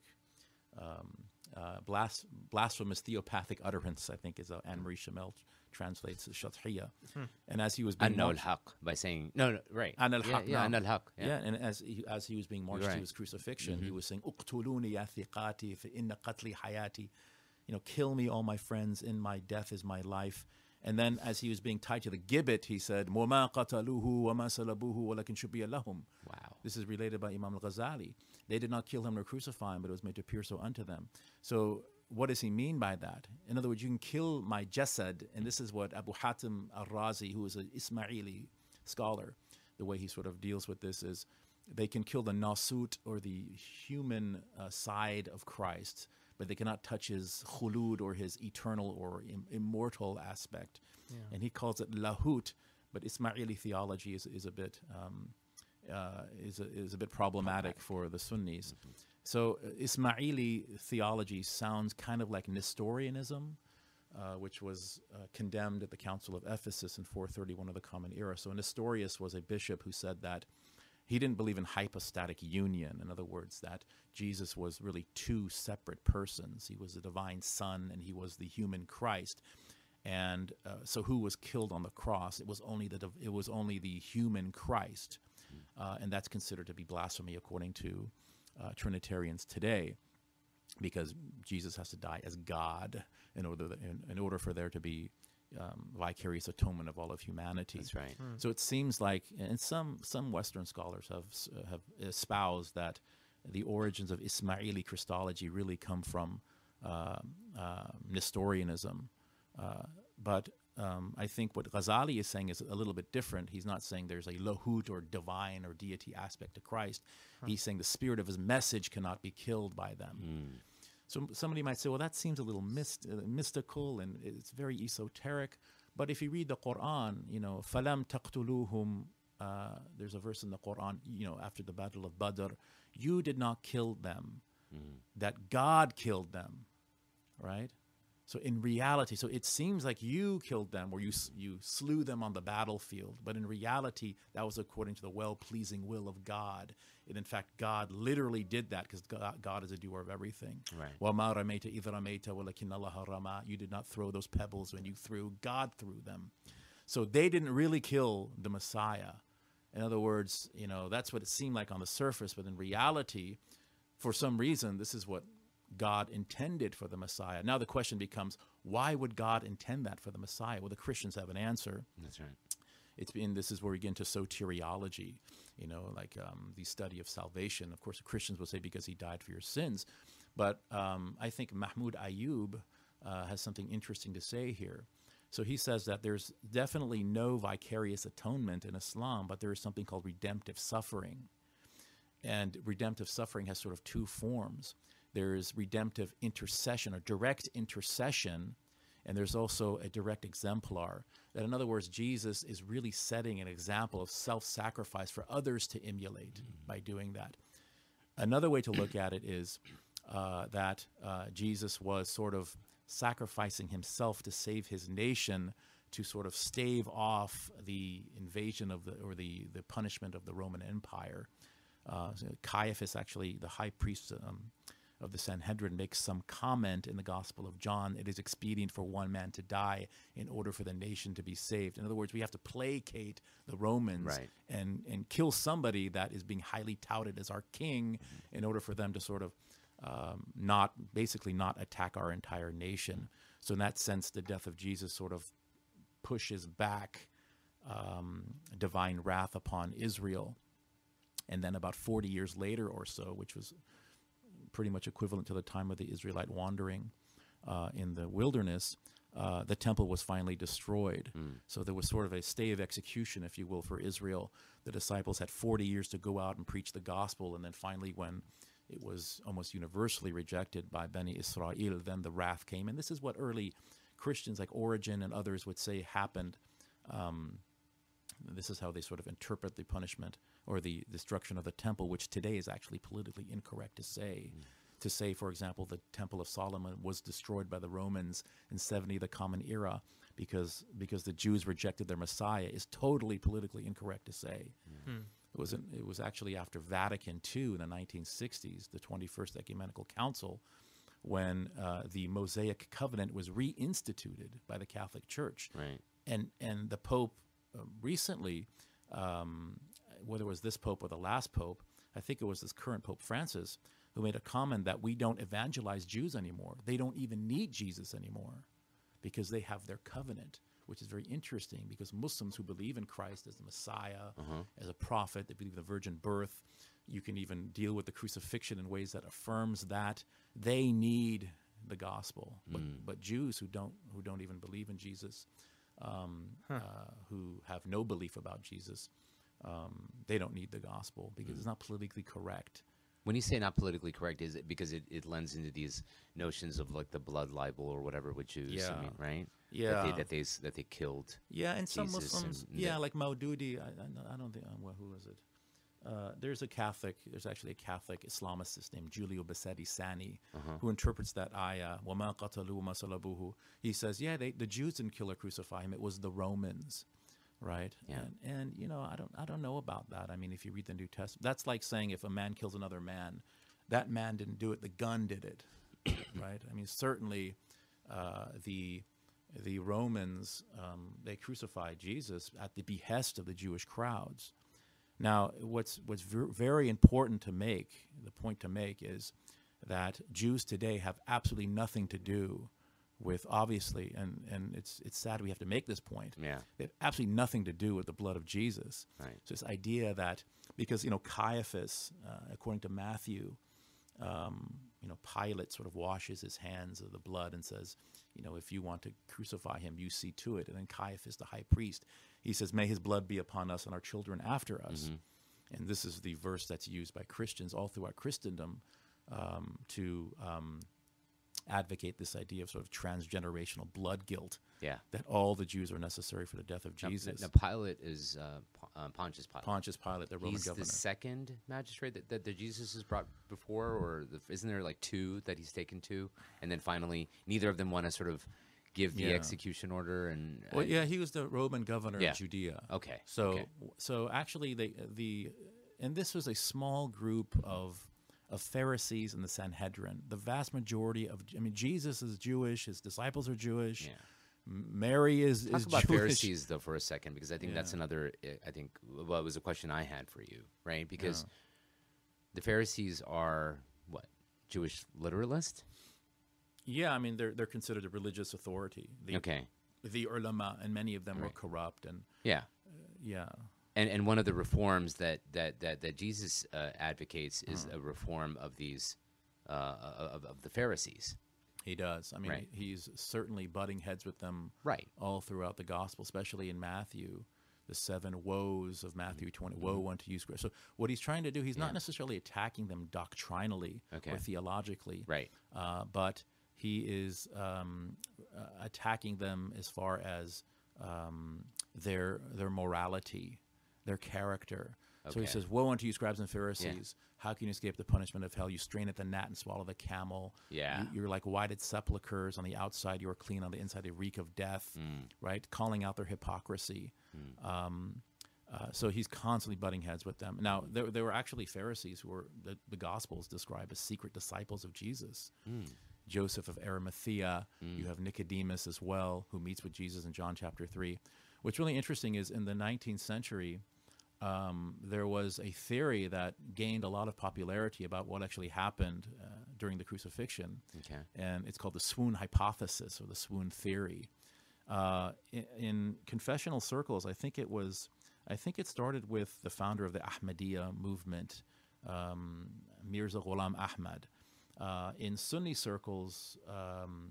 C: um, uh, blas- blasphemous theopathic utterance, I think is how Anne-Marie Chamel translates shathiya. And as he was being
B: Anna
C: marched-
B: al-haq by saying no, no right.
C: An
B: yeah,
C: al-haq,
B: yeah,
C: no.
B: an al-haq.
C: Yeah.
B: Yeah.
C: and as he, as he was being marched
B: Right.
C: to his crucifixion, he was saying, "Uqtuluni ya thiqati fa inna qatli hayati." You know, kill me, all my friends. In my death is my life. And then, as he was being tied to the gibbet, he said, "وَمَا قَتَلُوهُ وَمَا صَلَبُوهُ وَلَكِنْ شُبِّهَ لَهُم."
B: Wow.
C: This is related by Imam al-Ghazali. They did not kill him nor crucify him, but it was made to appear so unto them. So, what does he mean by that? In other words, you can kill my jasad, and this is what Abu Hatim al-Razi, who is an Ismaili scholar, the way he sort of deals with this is, they can kill the nasut, or the human uh, side of Christ, but they cannot touch his khulud, or his eternal or Im- immortal aspect. And he calls it lahut, but Ismaili theology is, is a bit um, uh, is a, is a bit problematic for the Sunnis. So uh, Ismaili theology sounds kind of like Nestorianism, uh, which was uh, condemned at the Council of Ephesus in four thirty-one of the Common Era. So Nestorius was a bishop who said that he didn't believe in hypostatic union. In other words, that Jesus was really two separate persons. He was the divine Son and he was the human Christ. And uh, so, who was killed on the cross? It was only the div- it was only the human Christ, uh, and that's considered to be blasphemy according to uh, Trinitarians today, because Jesus has to die as God in order that, in, in order for there to be um, vicarious atonement of all of humanity.
B: That's right.
C: So it seems like, and some some Western scholars have s- have espoused that the origins of Ismaili Christology really come from uh, uh, Nestorianism. Uh, but um, I think what Ghazali is saying is a little bit different. He's not saying there's a lahut or divine or deity aspect to Christ. He's saying the spirit of his message cannot be killed by them. So somebody might say, well, that seems a little myst- uh, mystical and it's very esoteric. But if you read the Quran, you know, فَلَمْ تَقْتُلُوهُمْ, uh, there's a verse in the Quran, you know, after the Battle of Badr, you did not kill them, that God killed them, right? So in reality, so it seems like you killed them or you s- you slew them on the battlefield, but in reality, that was according to the well-pleasing will of God. And in fact, God literally did that because God, God is a doer of everything.
B: Right.
C: وَمَا رَمَيْتَ إِذْ رَمَيْتَ وَلَكِنَّ اللَّهَ رَمَى. You did not throw those pebbles when you threw, God threw them. So they didn't really kill the Messiah. In other words, you know, that's what it seemed like on the surface, but in reality, for some reason, this is what God intended for the Messiah. Now the question becomes, why would God intend that for the Messiah? Well, the Christians have an answer.
B: That's right.
C: It's been, this is where we get into soteriology, you know, like um, the study of salvation. Of course, the Christians will say because he died for your sins. But um, I think Mahmoud Ayyub uh, has something interesting to say here. So he says that there's definitely no vicarious atonement in Islam, but there is something called redemptive suffering. And redemptive suffering has sort of two forms. There is redemptive intercession or direct intercession, And there's also a direct exemplar. That, in other words, Jesus is really setting an example of self-sacrifice for others to emulate mm. by doing that. Another way to look at it is uh, that uh, Jesus was sort of sacrificing himself to save his nation, to sort of stave off the invasion of the, or the, the punishment of the Roman Empire. Uh, so Caiaphas, actually, the high priest um, of the Sanhedrin, makes some comment in the Gospel of John. It is expedient for one man to die in order for the nation to be saved. In other words, we have to placate the Romans
B: right.
C: and, and kill somebody that is being highly touted as our king mm-hmm. in order for them to sort of um, not, basically not attack our entire nation. So in that sense, the death of Jesus sort of pushes back um, divine wrath upon Israel. And then about forty years later or so, which was pretty much equivalent to the time of the Israelite wandering uh, in the wilderness, uh, the temple was finally destroyed. Mm. So there was sort of a stay of execution, if you will, for Israel. The disciples had forty years to go out and preach the gospel, and then finally when it was almost universally rejected by Beni Israel, then the wrath came. And this is what early Christians like Origen and others would say happened. Um, this is how they sort of interpret the punishment or the destruction of the temple, which today is actually politically incorrect to say. Mm. To say, for example, the Temple of Solomon was destroyed by the Romans in seventy, the Common Era, because because the Jews rejected their Messiah is totally politically incorrect to say. Mm. It was an, it was actually after Vatican Two in the nineteen sixties, the twenty-first Ecumenical Council, when uh, the Mosaic Covenant was reinstituted by the Catholic Church.
B: Right.
C: And and the Pope uh, recently, um, whether it was this Pope or the last Pope, I think it was this current Pope Francis, who made a comment that we don't evangelize Jews anymore. They don't even need Jesus anymore because they have their covenant, which is very interesting because Muslims who believe in Christ as the Messiah, uh-huh. as a prophet, they believe in the virgin birth. You can even deal with the crucifixion in ways that affirms that. They need the gospel. But, mm. but Jews who don't who don't even believe in Jesus, um, huh. uh, who have no belief about Jesus, um, they don't need the gospel because mm. it's not politically correct.
B: When you say not politically correct, is it because it, it lends into these notions of like the blood libel or whatever with Jews?
C: Yeah.
B: I mean, right?
C: Yeah.
B: That they that they, that they killed.
C: Yeah, and some
B: Jesus
C: Muslims.
B: And, and
C: yeah,
B: they,
C: like Maududi. I, I, I don't think. Well, who is it? Uh, there's a Catholic. There's actually a Catholic Islamist named Giulio Bassetti Sani, uh-huh. who interprets that ayah. وَمَا قَتَلُوا وَمَا صَلَبُوهُ. He says, yeah, they, the Jews didn't kill or crucify him. It was the Romans. Right.
B: Yeah.
C: And, and you know, I don't I don't know about that. I mean, if you read the New Testament, that's like saying if a man kills another man, that man didn't do it, the gun did it. Right? I mean, certainly uh, the the Romans, um, they crucified Jesus at the behest of the Jewish crowds. Now, what's what's ver- very important to make, the point to make is that Jews today have absolutely nothing to do with, obviously, and, and it's it's sad we have to make this point.
B: Yeah.
C: They have absolutely nothing to do with the blood of Jesus.
B: Right.
C: So this idea that, because, you know, Caiaphas, uh, according to Matthew, um, you know, Pilate sort of washes his hands of the blood and says, you know, if you want to crucify him, you see to it. And then Caiaphas, the high priest, he says, may his blood be upon us and our children after us. Mm-hmm. And this is the verse that's used by Christians all throughout Christendom um, to um, advocate this idea of sort of transgenerational blood guilt.
B: Yeah.
C: That all the Jews are necessary for the death of
B: Now,
C: Jesus.
B: now Pilate is uh, P- uh, Pontius Pilate.
C: Pontius Pilate, the Roman
B: he's
C: governor.
B: the second magistrate that, that, that Jesus has brought before, or the, isn't there like two that he's taken to? And then finally, neither of them want to sort of give the
C: Yeah.
B: execution order. And
C: Well,
B: uh,
C: yeah, he was the Roman governor
B: Yeah.
C: of Judea.
B: Okay.
C: So,
B: okay.
C: so actually, the the and this was a small group of of Pharisees in the Sanhedrin. The vast majority of, I mean, Jesus is Jewish. His disciples are Jewish.
B: Yeah.
C: M- Mary is
B: Talk
C: is
B: about
C: Jewish.
B: Pharisees though for a second, because I think that's
C: Yeah.
B: another. uh, I think well, it was a question I had for you, right? Because
C: Yeah.
B: the Pharisees are what, Jewish literalists?
C: Yeah, I mean, they're they're considered a religious authority. The,
B: Okay.
C: The ulama, and many of them were
B: Right.
C: corrupt, and
B: Yeah.
C: yeah.
B: And and one of the reforms that that that, that Jesus uh, advocates is
C: Uh-huh.
B: a reform of these uh, of, of the Pharisees.
C: He does. I mean,
B: Right.
C: he- he's certainly butting heads with them
B: Right.
C: all throughout the gospel, especially in Matthew, the seven woes of Matthew twenty. Woe unto you, scribes. So what he's trying to do, he's
B: Yeah.
C: not necessarily attacking them doctrinally
B: Okay.
C: or theologically,
B: Right.
C: uh, but he is um, uh, attacking them as far as um, their their morality, their character. So he
B: Okay.
C: says, "Woe unto you, scribes and Pharisees! How can you escape the punishment of hell? You strain at the gnat and swallow the camel.
B: Yeah.
C: You, you're like whited sepulchres. On the outside, you are clean. On the inside, they reek of death." Right? Calling out their hypocrisy. Um, uh, so he's constantly butting heads with them. Now, there, there were actually Pharisees who were the, the Gospels describe as secret disciples of Jesus. Joseph of Arimathea. You have Nicodemus as well, who meets with Jesus in John chapter three. What's really interesting is in the nineteenth century, um, there was a theory that gained a lot of popularity about what actually happened uh, during the crucifixion.
B: Okay.
C: And it's called the swoon hypothesis or the swoon theory. Uh, in, in confessional circles, I think it was, I think it started with the founder of the Ahmadiyya movement, um, Mirza Ghulam Ahmad. Uh, in Sunni circles, um,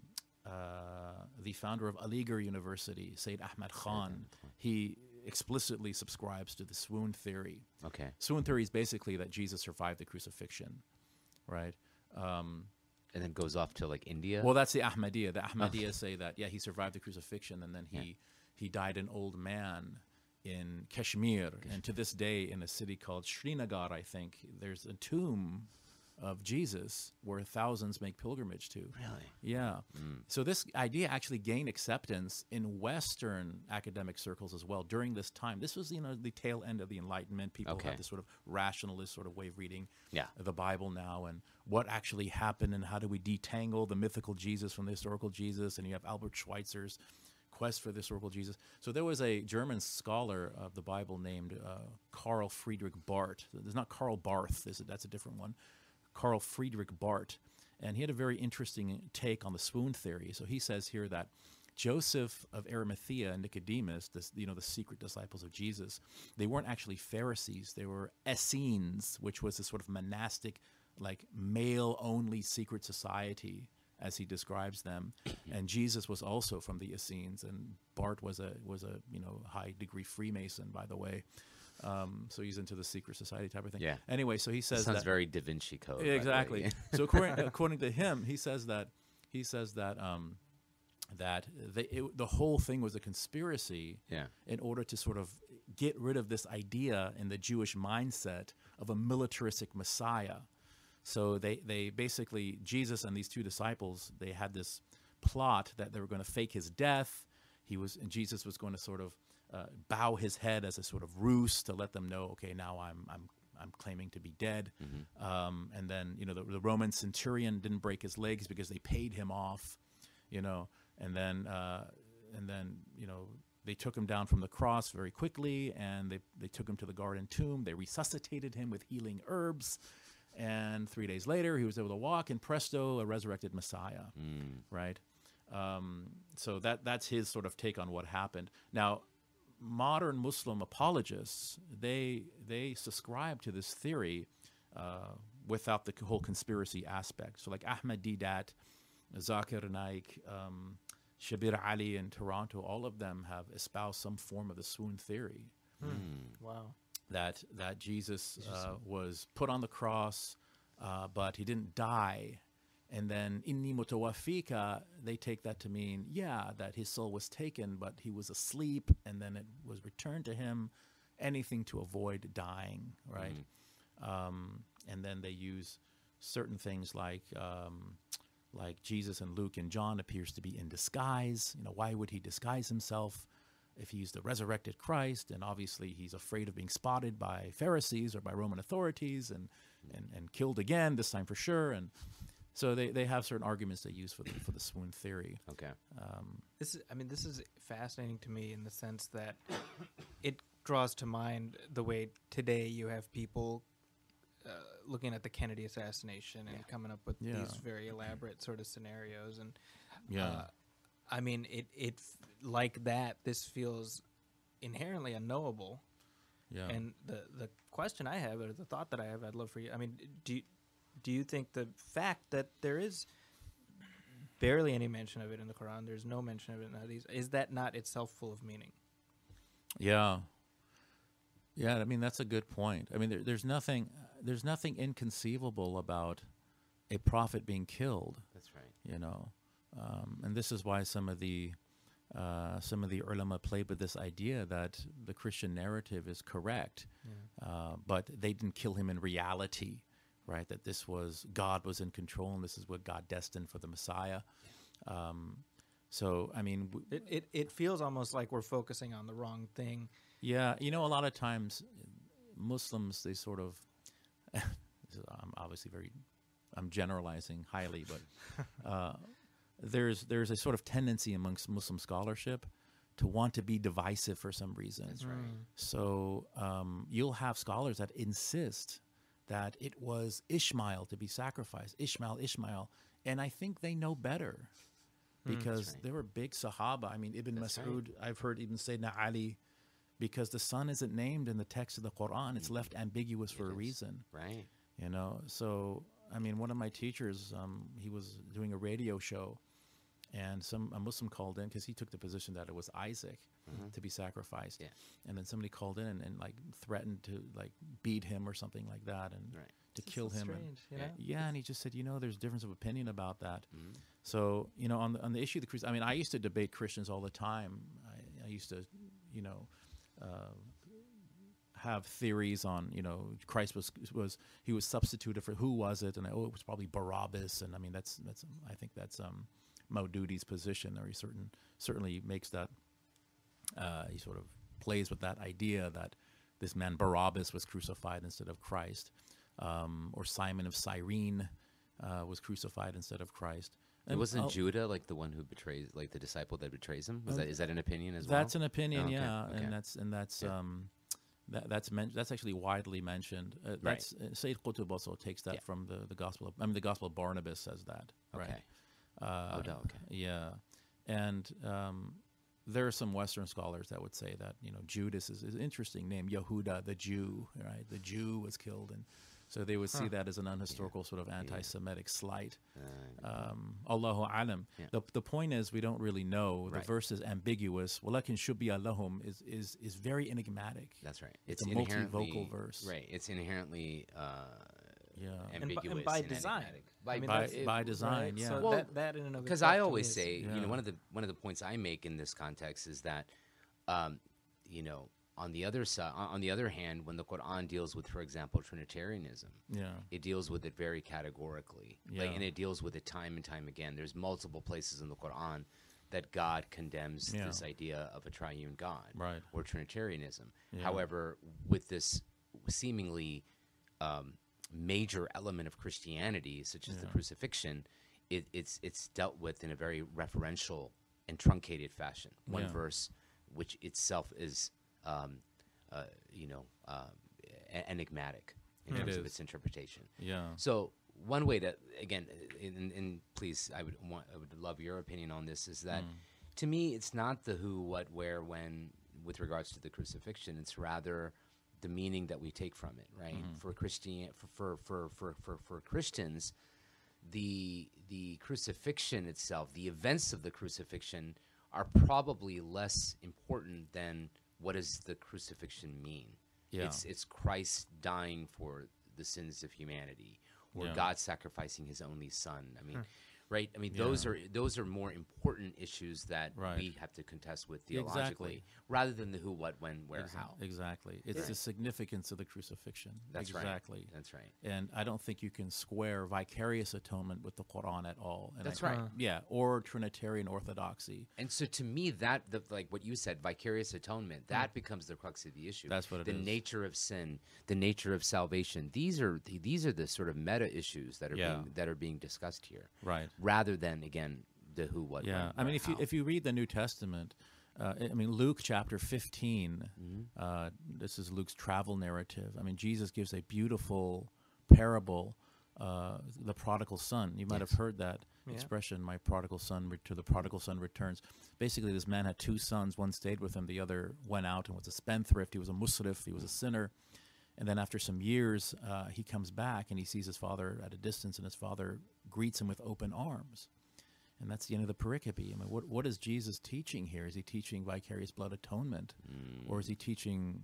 C: uh, the founder of Aligarh University, Sayyid Ahmad Khan, he explicitly subscribes to the swoon theory.
B: Okay.
C: Swoon theory is basically that Jesus survived the crucifixion, right? Um,
B: And then goes off to like India.
C: well, that's the Ahmadiyya. The Ahmadiyya say that, yeah, he survived the crucifixion, and then he,
B: Yeah.
C: he died an old man in Kashmir. And to this day, in a city called Srinagar, I think, there's a tomb of Jesus where thousands make pilgrimage to.
B: Really?
C: Yeah. So this idea actually gained acceptance in Western academic circles as well during this time. This was, you know, the tail end of the Enlightenment. People
B: Okay.
C: have this sort of rationalist sort of way of reading
B: Yeah.
C: the Bible now, and what actually happened, and how do we detangle the mythical Jesus from the historical Jesus. And you have Albert Schweitzer's quest for the historical Jesus. So there was a German scholar of the Bible named uh, Karl Friedrich Barth. There's not Karl Barth. There's a, that's a different one. Karl Friedrich Barth, and he had a very interesting take on the swoon theory. So he says here that Joseph of Arimathea and Nicodemus, this, you know, the secret disciples of Jesus, they weren't actually Pharisees. They were Essenes, which was a sort of monastic, like male-only secret society, as he describes them. And Jesus was also from the Essenes, and Barth was a was a you know high-degree Freemason, by the way. Um, so he's into the secret society type of thing.
B: Yeah.
C: Anyway, so he says
B: Sounds
C: that,
B: very Da Vinci Code. by the way.
C: exactly. So according, according to him, he says that he says that um, that they, it, the whole thing was a conspiracy
B: Yeah.
C: in order to sort of get rid of this idea in the Jewish mindset of a militaristic Messiah. So they they basically, Jesus and these two disciples, they had this plot that they were going to fake his death. He was and Jesus was going to sort of uh, bow his head as a sort of ruse to let them know, okay, now I'm I'm I'm claiming to be dead. Um, and then you know the, the Roman centurion didn't break his legs because they paid him off, you know. And then uh, and then you know they took him down from the cross very quickly, and they they took him to the garden tomb. They resuscitated him with healing herbs. And three days later, he was able to walk, and presto, a resurrected Messiah, right? Um, so that that's his sort of take on what happened. Now, modern Muslim apologists, they they subscribe to this theory uh, without the whole conspiracy aspect. So like Ahmed Didat, Zakir Naik, um, Shabir Ali in Toronto, all of them have espoused some form of the swoon theory.
D: Wow.
C: That that Jesus uh, was put on the cross, uh, but he didn't die. And then inni mutawafika, they take that to mean, yeah, that his soul was taken, but he was asleep, and then it was returned to him. Anything to avoid dying, right? Um, and then they use certain things like um, like Jesus and Luke and John appears to be in disguise. You know, why would he disguise himself if he's the resurrected Christ? And obviously he's afraid of being spotted by Pharisees or by Roman authorities and, and, and killed again, this time for sure. And so they, they have certain arguments they use for the, for the swoon theory.
B: Okay.
D: This is, I mean, this is fascinating to me in the sense that it draws to mind the way today you have people uh, looking at the Kennedy assassination and coming up with
C: Yeah.
D: these very elaborate sort of scenarios. And
C: Yeah.
D: uh, I mean, it it f- like that. This feels inherently unknowable.
C: Yeah.
D: And the the question I have, or the thought that I have, I'd love for you. I mean, do you, do you think the fact that there is barely any mention of it in the Quran, there's no mention of it in the Hadith, is that not itself full of meaning?
C: Yeah. Yeah, I mean, that's a good point. I mean, there, there's nothing there's nothing inconceivable about a prophet being killed,
B: That's right.
C: you know. Um, and this is why some of the uh, some of the ulama played with this idea that the Christian narrative is correct,
D: Yeah.
C: uh, but they didn't kill him in reality, right? That this was God was in control, and this is what God destined for the Messiah. Um, so, I mean, w-
D: It, it it feels almost like we're focusing on the wrong thing.
C: yeah, you know, a lot of times Muslims, they sort of, I'm obviously very, I'm generalizing highly, but uh, there's there's a sort of tendency amongst Muslim scholarship to want to be divisive for some reason.
B: That's right.
C: So um, you'll have scholars that insist that it was Ishmael to be sacrificed, Ishmael, Ishmael, and I think they know better because
B: right.
C: they were big Sahaba. I mean, Ibn
B: That's right.
C: Mas'ud, I've heard even Sayyidina Ali, because the son isn't named in the text of the Quran, it's left ambiguous for a
B: is.
C: reason.
B: Right.
C: You know, so I mean, one of my teachers, um, he was doing a radio show, and some a Muslim called in because he took the position that it was Isaac to be sacrificed.
B: Yeah.
C: And then somebody called in and, and like threatened to like beat him or something like that, and
B: Right.
C: to
D: It's
C: kill
D: so
C: him. and-
D: strange, you know?
C: yeah, and he just said, you know, there's difference of opinion about that.
B: Mm-hmm.
C: So, you know, on the, on the issue of the Christians, I mean, I used to debate Christians all the time. I, I used to, you know, uh, have theories on, you know, Christ was was he was substituted for who was it, and I, oh, it was probably Barabbas, and I mean that's that's I think that's um, Maududi's position, or he certain certainly makes that uh, he sort of plays with that idea that this man Barabbas was crucified instead of Christ, um, or Simon of Cyrene uh, was crucified instead of Christ.
B: And wasn't
C: I'll-
B: Judah like the one who betrays, like the disciple that betrays him? Is
C: Uh,
B: that is that an opinion as well?
C: That's an opinion,
B: Oh, okay,
C: yeah,
B: okay.
C: and that's and that's
B: Yeah.
C: um, that, that's men- that's actually widely mentioned. Uh, that's uh, Sayyid Qutb also takes that
B: Yeah.
C: from the, the gospel. Of, I mean, the gospel of Barnabas says that, right?
B: Okay.
C: Uh,
B: Oh, no, okay.
C: Yeah, and um, there are some Western scholars that would say that, you know, Judas is, is an interesting name. Yehuda, the Jew, right? The Jew was killed, and so they would see that as an unhistorical sort of anti-Semitic slight.
B: Uh,
C: Um, Allahu alam.
B: Yeah.
C: The the point is we don't really know. The
B: Right.
C: verse is ambiguous. Walakin shubbiya lahum is is is very enigmatic.
B: that's right.
C: It's
B: It's,
C: a multivocal
B: inherently
C: verse.
B: Right. It's inherently uh,
C: Yeah.
D: And, by-
B: ambiguous
D: and by
B: and
D: design.
B: enigmatic. By,
D: I mean,
C: By-
D: that's-
C: by design,
D: right?
C: yeah.
D: So
B: Well,
D: that, that in and of
B: because
D: itself
B: I
D: to me
B: always
D: is-
B: say, you
C: Yeah.
B: know, one of the one of the points I make in this context is that, um, you know, on the other side, on the other hand, when the Quran deals with, for example, Trinitarianism,
C: Yeah.
B: it deals with it very categorically, like,
C: Yeah.
B: and it deals with it time and time again. There's multiple places in the Quran that God condemns
C: Yeah.
B: this idea of a triune God,
C: Right.
B: or Trinitarianism.
C: Yeah.
B: However, with this seemingly um, major element of Christianity, such as the
C: Yeah.
B: crucifixion, it, it's it's dealt with in a very referential and truncated fashion. One
C: Yeah.
B: verse, which itself is, um, uh, you know, uh, e- enigmatic in
C: It
B: terms of
C: is.
B: its interpretation.
C: Yeah.
B: So one way to, again, and, and please, I would want, I would love your opinion on this. Is that, to me, it's not the who, what, where, when, with regards to the crucifixion. It's rather the meaning that we take from it, right? For Christian, for for, for for for for Christians, the the crucifixion itself, the events of the crucifixion, are probably less important than what does the crucifixion mean.
C: Yeah.
B: It's it's Christ dying for the sins of humanity, or
C: Yeah.
B: God sacrificing His only Son. I mean, right? I mean, those
C: Yeah.
B: are those are more important issues that
C: Right.
B: we have to contest with
C: Exactly.
B: theologically, rather than the who, what, when, where,
C: Exa-
B: how.
C: Exactly. It's
B: Right.
C: the significance of the crucifixion.
B: That's
C: exactly.
B: right. That's right.
C: And I don't think you can square vicarious atonement with the Quran at all. And
B: That's
C: I-
B: right.
C: Yeah, or Trinitarian orthodoxy.
B: And so, to me, that the, like what you said, vicarious atonement, that becomes the crux of the issue.
C: That's what it
B: the
C: is.
B: nature of sin, the nature of salvation. These are the, these are the sort of meta issues that are
C: Yeah.
B: being that are being discussed here,
C: Right.
B: rather than again the who, what,
C: Yeah,
B: when,
C: I mean,
B: where,
C: if you
B: how.
C: if you read the New Testament, uh, I mean, Luke chapter fifteen.
B: Mm-hmm.
C: Uh, this is Luke's travel narrative. I mean, Jesus gives a beautiful parable, uh, the prodigal son. You might have
B: Yes.
C: heard that
D: Yeah.
C: expression, "My prodigal son, re- to the prodigal son returns." Basically, this man had two sons. One stayed with him. The other went out and was a spendthrift. He was a musrif. He was a sinner. And then after some years, uh, he comes back and he sees his father at a distance, and his father greets him with open arms. And that's the end of the pericope. I mean, what, what is Jesus teaching here? Is he teaching vicarious blood atonement? Or is he teaching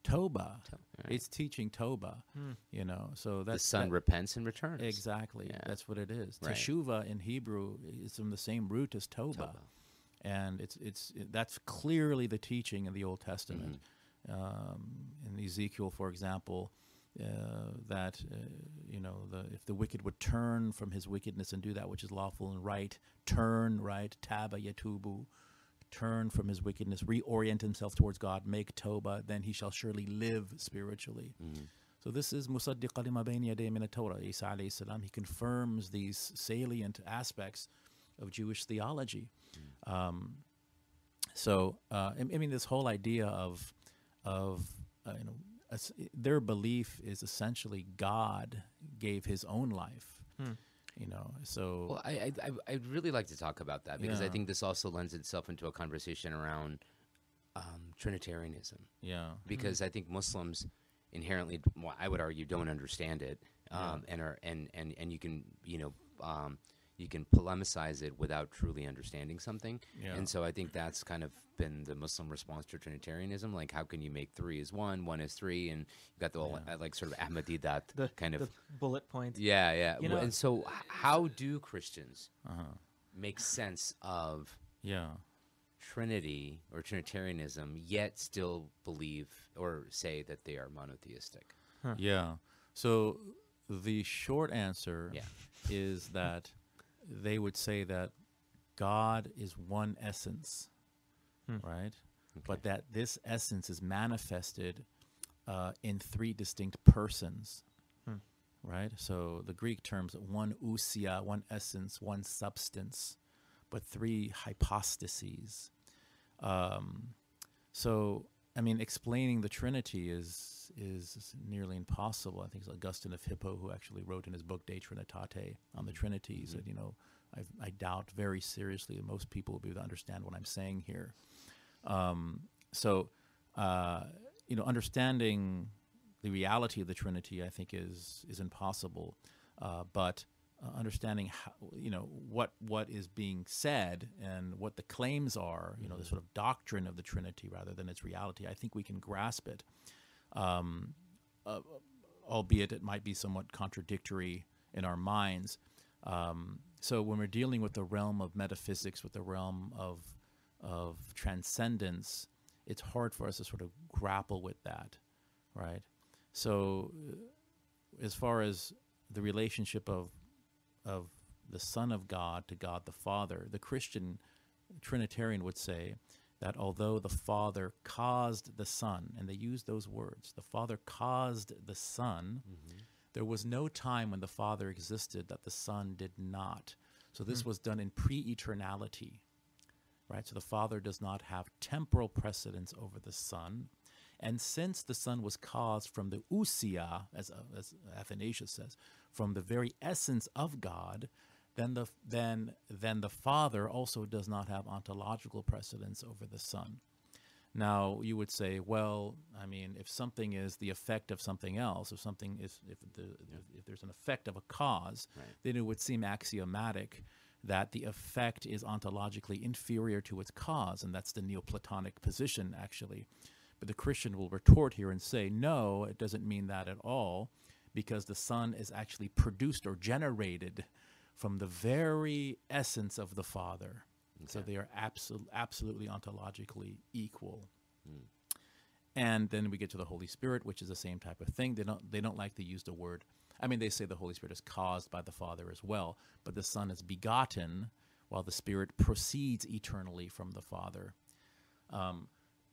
C: Toba.
B: To- right.
C: It's teaching Toba.
D: Hmm.
C: You know, so
B: The
C: that's
B: son
C: that-
B: repents and returns.
C: exactly.
B: Yeah.
C: That's what it is.
B: Right.
C: Teshuva in Hebrew is from the same root as Toba,
B: Toba.
C: and it's it's that's clearly the teaching in the Old Testament.
B: Mm-hmm.
C: Um, in Ezekiel, for example, uh, that uh, you know, the if the wicked would turn from his wickedness and do that which is lawful and right, turn right, taba yatubu, turn from his wickedness, reorient himself towards God, make toba, then he shall surely live spiritually.
B: Mm-hmm.
C: So this is musaddiqa lima bayna yaday min at-Torah. Isa alayhi salam, he confirms these salient aspects of Jewish theology.
B: Mm-hmm.
C: Um, so uh, I, I mean, this whole idea of of uh, you know, as, their belief is essentially God gave His own life.
D: Hmm.
C: You know, so
B: Well, I, I I- I'd really like to talk about that because I
C: Yeah.
B: think this also lends itself into a conversation around um, Trinitarianism.
C: yeah,
B: Because I think Muslims inherently, well, I would argue, don't understand it, um, and are and, and and you can you know um, you can polemicize it without truly understanding something.
C: Yeah.
B: And so I think that's kind of been the Muslim response to Trinitarianism. Like, how can you make three is one, one is three, and you got the whole, uh, like sort of Ahmadidat
D: The
B: kind of.
D: the bullet points.
B: Yeah, yeah.
D: You
B: Well,
D: know-
B: and so, h- how do Christians
C: uh-huh.
B: make sense of
C: yeah,
B: Trinity or Trinitarianism, yet still believe or say that they are monotheistic?
C: yeah. So the short answer
B: Yeah.
C: is that they would say that God is one essence,
D: Hmm.
C: right? But that this essence is manifested uh, in three distinct persons,
D: Hmm.
C: right? So the Greek terms one ousia, one essence, one substance, but three hypostases. Um, so, I mean, explaining the Trinity is is nearly impossible. I think it's Augustine of Hippo who actually wrote in his book De Trinitate on the Trinity. He said, you know, I've, I doubt very seriously that most people will be able to understand what I'm saying here. Um, so, uh, you know, understanding the reality of the Trinity, I think, is is impossible. Uh, but uh, understanding how, you know, what what is being said and what the claims are, you know, the sort of doctrine of the Trinity rather than its reality, I think we can grasp it. Um, uh, albeit it might be somewhat contradictory in our minds. Um, so when we're dealing with the realm of metaphysics, with the realm of of transcendence, it's hard for us to sort of grapple with that, right? So uh, as far as the relationship of of the Son of God to God the Father, the Christian Trinitarian would say that although the Father caused the Son, and they use those words, the Father caused the Son, there was no time when the Father existed that the Son did not. So this was done in pre-eternality, right? So the Father does not have temporal precedence over the Son. And since the Son was caused from the ousia, as, uh, as Athanasius says, from the very essence of God, then the then then the Father also does not have ontological precedence over the Son. Now you would say, well, I mean, if something is the effect of something else, if something is if the if, if there's an effect of a cause,
B: Right.
C: then it would seem axiomatic that the effect is ontologically inferior to its cause, and that's the Neoplatonic position, actually. But the Christian will retort here and say, no, it doesn't mean that at all, because the Son is actually produced or generated from the very essence of the Father. So
B: Okay.
C: they are absol- absolutely ontologically equal. And then we get to the Holy Spirit, which is the same type of thing. They don't they don't like to use the word. I mean, they say the Holy Spirit is caused by the Father as well, but the Son is begotten, while the Spirit proceeds eternally from the Father. Um,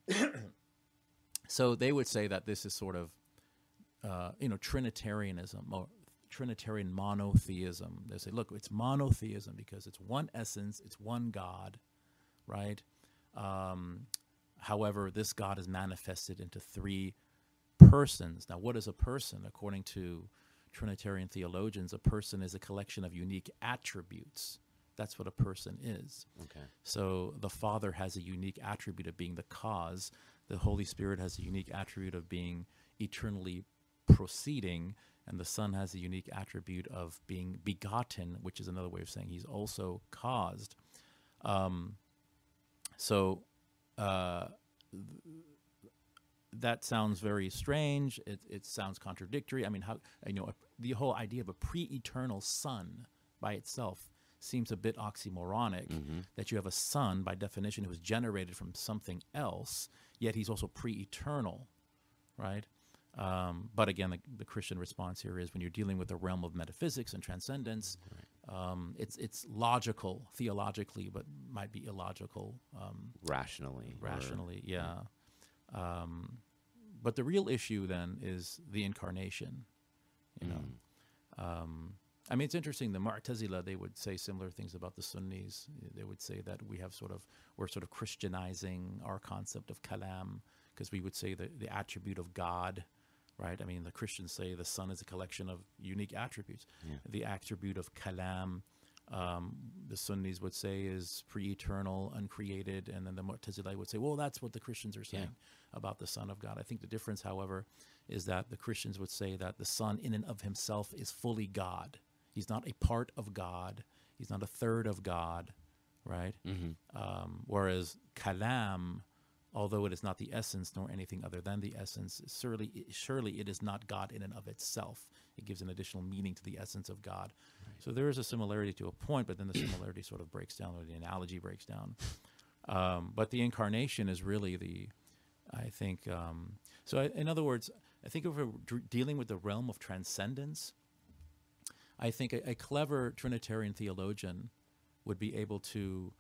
C: so they would say that this is sort of, uh, you know, Trinitarianism or Trinitarian monotheism. They say, look, it's monotheism because it's one essence, it's one God, right? Um, however, this God is manifested into three persons. Now, what is a person? According to Trinitarian theologians, a person is a collection of unique attributes. That's what a person is.
B: Okay.
C: So the Father has a unique attribute of being the cause. The Holy Spirit has a unique attribute of being eternally proceeding, and the Son has a unique attribute of being begotten, which is another way of saying he's also caused. Um, so uh, that sounds very strange. It, it sounds contradictory. I mean, how you know a, the whole idea of a pre-eternal son by itself seems a bit oxymoronic.
B: Mm-hmm.
C: That you have a son by definition who was generated from something else, yet he's also pre-eternal, right? Um, but again, the, the Christian response here is when you're dealing with the realm of metaphysics and transcendence, right. um, it's it's logical theologically, but might be illogical um,
B: rationally.
C: Rationally,
B: or,
C: yeah. Um, but the real issue then is the incarnation. You know,
B: Mm.
C: um, I mean, it's interesting. The Mu'tazila, they would say similar things about the Sunnis. They would say that we have sort of we're sort of Christianizing our concept of kalam, because we would say the the attribute of God. Right? I mean, the Christians say the Son is a collection of unique attributes.
B: Yeah.
C: The attribute of kalam, um, the Sunnis would say is pre-eternal, uncreated, and then the Mu'tazila would say, well, that's what the Christians are saying
B: Yeah.
C: about the Son of God. I think the difference, however, is that the Christians would say that the Son in and of himself is fully God. He's not a part of God. He's not a third of God, right?
B: Mm-hmm.
C: Um, whereas kalam, although it is not the essence nor anything other than the essence, surely, surely it is not God in and of itself. It gives an additional meaning to the essence of God. Right. So there is a similarity to a point, but then the similarity sort of breaks down, or the analogy breaks down. Um, but the incarnation is really the, I think, um, so I, in other words, I think if we're d- dealing with the realm of transcendence, I think a, a clever Trinitarian theologian would be able to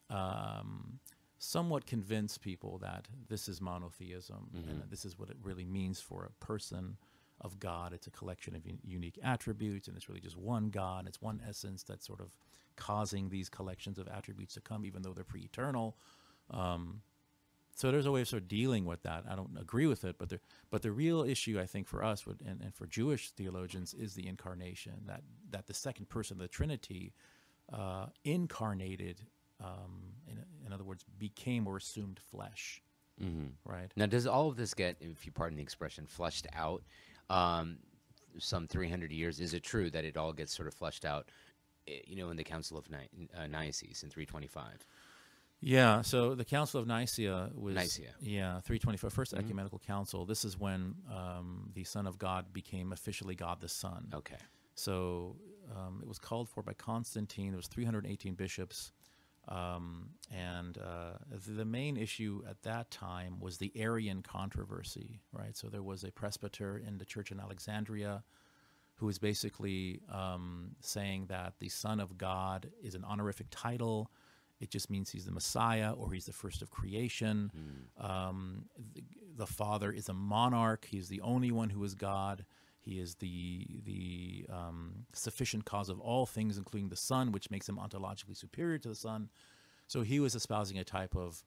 C: um, somewhat convince people that this is monotheism,
B: Mm-hmm.
C: and that this is what it really means for a person of God. It's a collection of un- unique attributes, and it's really just one God. It's one essence that's sort of causing these collections of attributes to come, even though they're pre-eternal. Um, so there's a way of sort of dealing with that. I don't agree with it, but the but the real issue, I think, for us would, and, and for Jewish theologians is the incarnation. That that the second person of the Trinity uh, incarnated. Um, in, in other words, became or assumed flesh,
B: Mm-hmm.
C: right?
B: Now, does all of this get, if you pardon the expression, fleshed out? Um, some three hundred years, is it true that it all gets sort of fleshed out, eh, you know, in the Council of Ni- uh, Nicaea in three twenty-five?
C: Yeah. So the Council of Nicaea was
B: Nicaea.
C: yeah, three twenty-five, first
B: Mhm.
C: ecumenical council. This is when um, the Son of God became officially God the Son.
B: Okay.
C: So um, it was called for by Constantine. There was three hundred eighteen bishops. Um, and uh, the main issue at that time was the Arian controversy, right? So there was a presbyter in the church in Alexandria who was basically um, saying that the Son of God is an honorific title. It just means he's the Messiah, or he's the first of creation.
B: Mm.
C: Um, the, the Father is a monarch. He's the only one who is God. He is the the um, sufficient cause of all things, including the Son, which makes him ontologically superior to the Son. So he was espousing a type of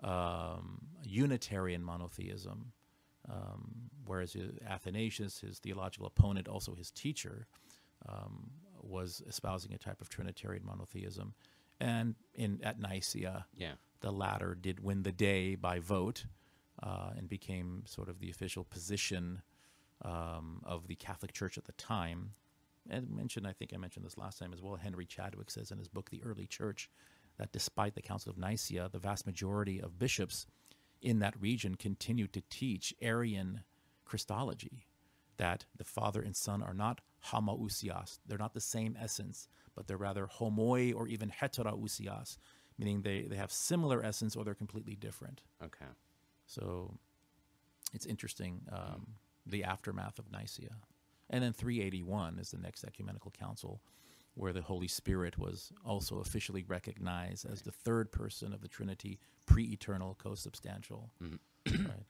C: um, Unitarian monotheism, um, whereas Athanasius, his theological opponent, also his teacher, um, was espousing a type of Trinitarian monotheism. And in at Nicaea,
B: Yeah.
C: the latter did win the day by vote uh, and became sort of the official position Um, of the Catholic Church at the time. And mentioned, I think I mentioned this last time as well, Henry Chadwick says in his book, The Early Church, that despite the Council of Nicaea, the vast majority of bishops in that region continued to teach Arian Christology, that the Father and Son are not homoousios, they're not the same essence, but they're rather homoi or even heterousios, meaning they, they have similar essence or they're completely different.
B: Okay.
C: So it's interesting. Um, the aftermath of Nicaea. And then three eighty-one is the next ecumenical council, where the Holy Spirit was also officially recognized as the third person of the Trinity, pre-eternal, co-substantial.
B: Mhm.
C: Right.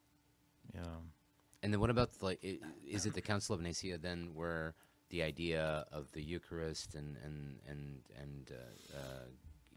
C: Yeah.
B: And then what about, like, i- is it the Council of Nicaea then where the idea of the Eucharist and and and and uh, uh,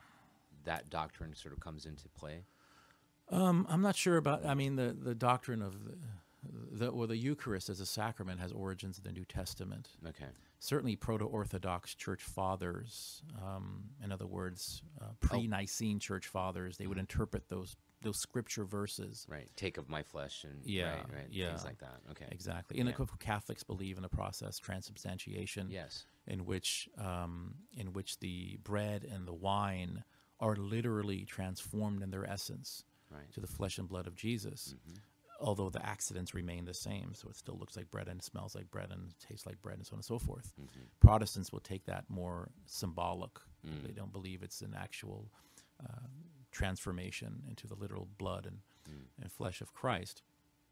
B: that doctrine sort of comes into play?
C: Um, I'm not sure about, I mean, the, the doctrine of the, the, well, the Eucharist as a sacrament has origins in the New Testament.
B: Okay.
C: Certainly proto-Orthodox church fathers, um, in other words, uh, pre-Nicene church fathers, they would interpret those those scripture verses.
B: Right. Take of my flesh and
C: Yeah,
B: right, right,
C: yeah.
B: things like that. Okay.
C: Exactly. And
B: Yeah.
C: the Catholics believe in a process, transubstantiation,
B: Yes.
C: in which um, in which the bread and the wine are literally transformed in their essence
B: Right.
C: to the flesh and blood of Jesus.
B: Mhm.
C: although the accidents remain the same. So it still looks like bread and smells like bread and tastes like bread and so on and so forth.
B: Mm-hmm.
C: Protestants will take that more symbolic.
B: Mm.
C: They don't believe it's an actual uh, transformation into the literal blood and,
B: Mm.
C: and flesh of Christ.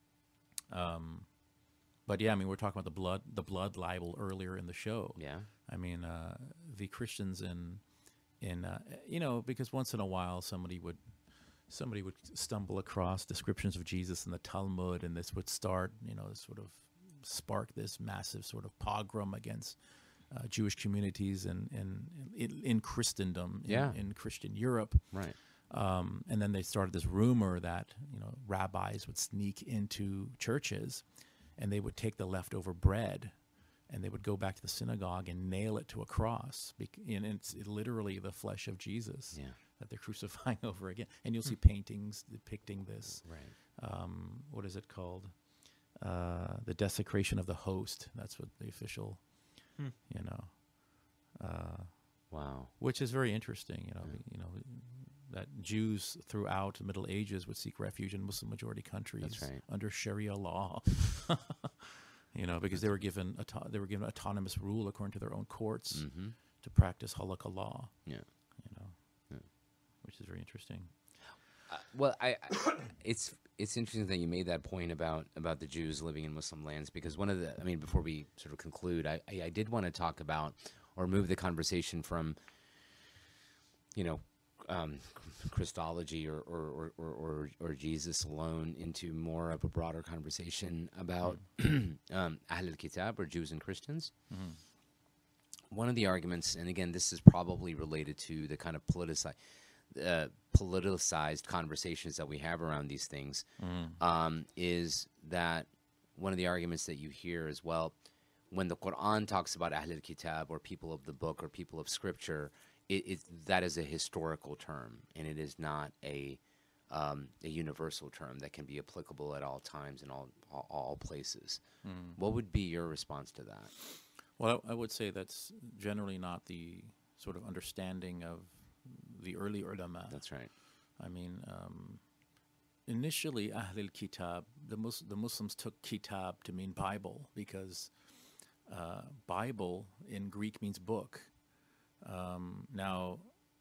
C: Um, but yeah, I mean, we're talking about the blood, the blood libel earlier in the show.
B: Yeah.
C: I mean, uh, the Christians in, in uh, you know, because once in a while somebody would, somebody would stumble across descriptions of Jesus in the Talmud, and this would start, you know, sort of spark this massive sort of pogrom against uh, Jewish communities in in, in, in Christendom, in,
B: Yeah.
C: in Christian Europe.
B: Right.
C: Um, and then they started this rumor that, you know, rabbis would sneak into churches and they would take the leftover bread and they would go back to the synagogue and nail it to a cross. Bec- and it's literally the flesh of Jesus
B: Yeah.
C: that they're crucifying over again. And you'll see paintings depicting this.
B: Right.
C: Um, what is it called? Uh, the desecration of the host. That's what the official,
D: Hmm.
C: you know, uh,
B: Wow.
C: which is very interesting. You know, you know that Jews throughout the Middle Ages would seek refuge in Muslim majority countries
B: That's right.
C: under Sharia law. You know, because they were given auto- they were given autonomous rule according to their own courts
B: Mm-hmm.
C: to practice halakha law.
B: Yeah.
C: You know,
B: Yeah.
C: which is very interesting.
B: Uh, well, I, I it's it's interesting that you made that point about about the Jews living in Muslim lands, because one of the I mean, before we sort of conclude, I I, I did want to talk about or move the conversation from, you know, um, Christology or or, or, or or or Jesus alone into more of a broader conversation about um, Ahl al-Kitab, or Jews and Christians. One of the arguments, and again, this is probably related to the kind of politicized, uh, politicized conversations that we have around these things, um, is that one of the arguments that you hear as well, when the Quran talks about Ahl al-Kitab, or people of the book, or people of Scripture, it, it, that is a historical term, and it is not a um, a universal term that can be applicable at all times and all all, all places. What would be your response to that?
C: Well, I would say that's generally not the sort of understanding of the early ulama.
B: That's right.
C: I mean, um, initially, Ahl al-Kitab, the, Mus- the Muslims took kitab to mean Bible, because uh, Bible in Greek means book. Um, now,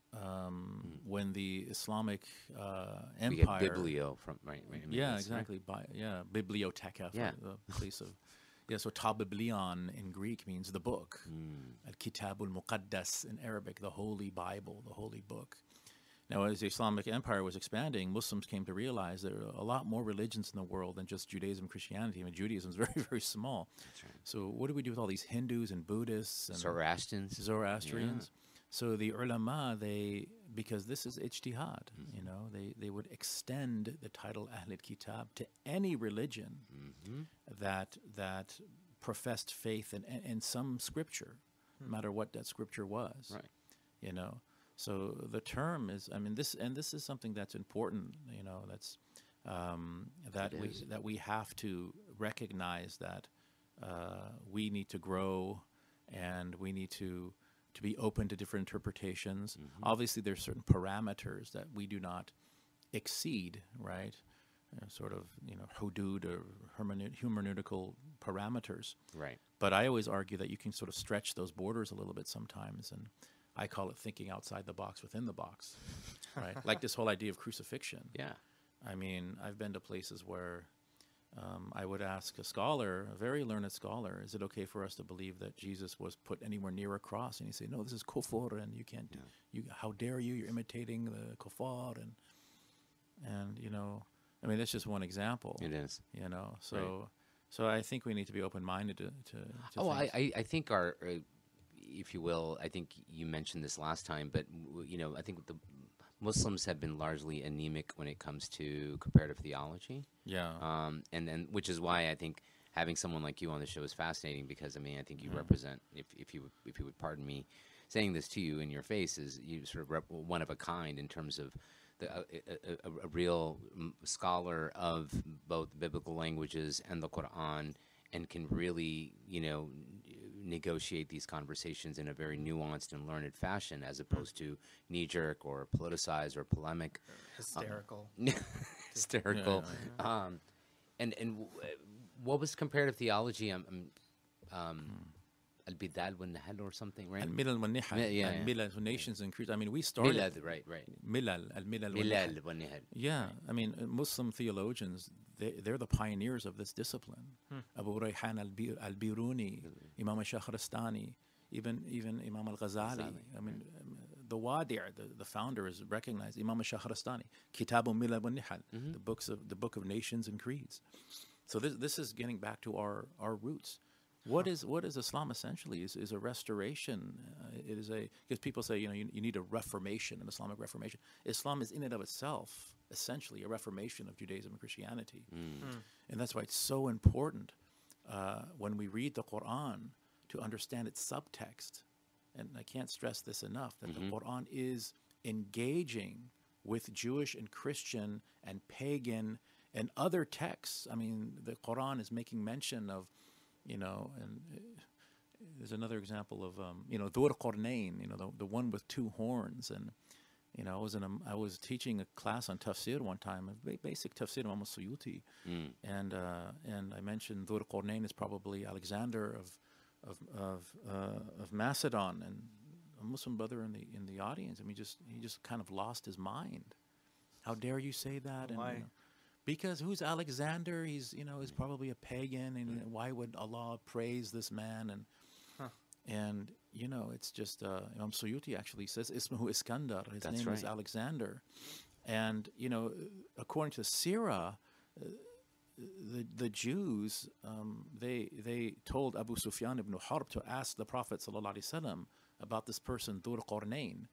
C: um, when the Islamic uh,
B: We get
C: Empire...
B: biblio from right. right I mean,
C: Yeah,
B: that's right.
C: exactly. Bi- yeah, biblioteca, for
B: Yeah.
C: the place of... Yeah, so ta biblion in Greek means the book.
B: Mm.
C: Al-Kitabul Muqaddas in Arabic, the Holy Bible, the Holy Book. Now, as the Islamic Empire was expanding, Muslims came to realize there are a lot more religions in the world than just Judaism and Christianity. I mean, Judaism is very, very small.
B: That's right.
C: So what do we do with all these Hindus and Buddhists and
B: Zoroastrians.
C: Zoroastrians? So the ulama, they, because this is ijtihad, you know, they, they would extend the title Ahl al-Kitab to any religion
B: Mm-hmm.
C: that that professed faith in, in, in some scripture, no matter what that scripture was.
B: Right.
C: You know, so the term is, I mean, this, and this is something that's important, you know, that's, um, that
B: It
C: we,
B: is.
C: that we have to recognize that uh, we need to grow and we need to, to be open to different interpretations.
B: Mm-hmm.
C: Obviously, there's certain parameters that we do not exceed, right? Uh, sort of, you know, hudud or hermeneut- hermeneutical parameters.
B: Right.
C: But I always argue that you can sort of stretch those borders a little bit sometimes, and I call it thinking outside the box within the box, right? Like this whole idea of crucifixion.
B: Yeah.
C: I mean, I've been to places where um, I would ask a scholar, a very learned scholar, is it okay for us to believe that Jesus was put anywhere near a cross? And he'd say, no, this is kufr, and you can't do, you, how dare you, you're imitating the kuffar, and, and, you know, I mean, that's just one example.
B: It is.
C: You know, so
B: Right.
C: so I think we need to be open-minded to, to, to
B: Oh, I,
C: things.
B: I, I think our, uh, if you will, I think you mentioned this last time, but w- you know, I think the Muslims have been largely anemic when it comes to comparative theology,
C: Yeah.
B: um, and and which is why I think having someone like you on the show is fascinating, because I mean, I think you
C: Mhm.
B: represent, if if you would, if you would pardon me saying this to you in your face, is you sort of rep- one of a kind in terms of the, a, a, a, a real mm, scholar of both biblical languages and the Quran, and can really, you know, negotiate these conversations in a very nuanced and learned fashion, as opposed to knee-jerk or politicized or polemic,
D: Hysterical.
B: hysterical.
C: Yeah,
B: Um, And and w- uh, what was comparative theology? Um, um, um al-bidal wal-nahal or something, right?
C: Al-milal wal-nihal.
B: Yeah, yeah, yeah.
C: Al-milal, nations increase. I mean, we started.
B: Milad, right, right.
C: Milal, al-milal wal-nihal.
B: Milal wal-nihal.
C: Yeah, I mean, uh, Muslim theologians, they, they're the pioneers of this discipline. Abu Rayhan al-Bir- al-Biruni, Imam al-Shakhrastani, even even Imam al-Ghazali. I mean, um, the Wadi', the, the founder, is recognized. Imam al-Shakhrastani, Kitabu Milal wal-Nihal, the books of the Book of Nations and Creeds. So this this is getting back to our, our roots. What is what is Islam essentially? Is is a restoration. Uh, it is a because people say you know you, you need a reformation, an Islamic reformation. Islam is in and of itself essentially a reformation of Judaism and Christianity, and that's why it's so important uh, when we read the Quran to understand its subtext. And I can't stress this enough that the Quran is engaging with Jewish and Christian and pagan and other texts. I mean, the Quran is making mention of. You know, and uh, there's another example of, um, you know, Dhur Qarnayn, you know, the, the one with two horns. And, you know, I was in a, I was teaching a class on tafsir one time, a ba- basic tafsir of Suyuti. Mm. And uh, and I mentioned Dhur Qarnayn is probably Alexander of of of, uh, of Macedon. And a Muslim brother in the in the audience, I mean, just he just kind of lost his mind. How dare you say that? And,
D: Why?
C: you know, because who's Alexander? He's you know he's probably a pagan, and mm. why would Allah praise this man? And
D: huh.
C: and you know it's just uh, Imam Suyuti actually says Ismahu Iskandar. His
B: That's
C: name
B: right.
C: is Alexander, and you know according to Sirah, uh, the the Jews um, they they told Abu Sufyan ibn Harb to ask the Prophet sallallahu alaihi wasallam about this person Dhur Qarnayn,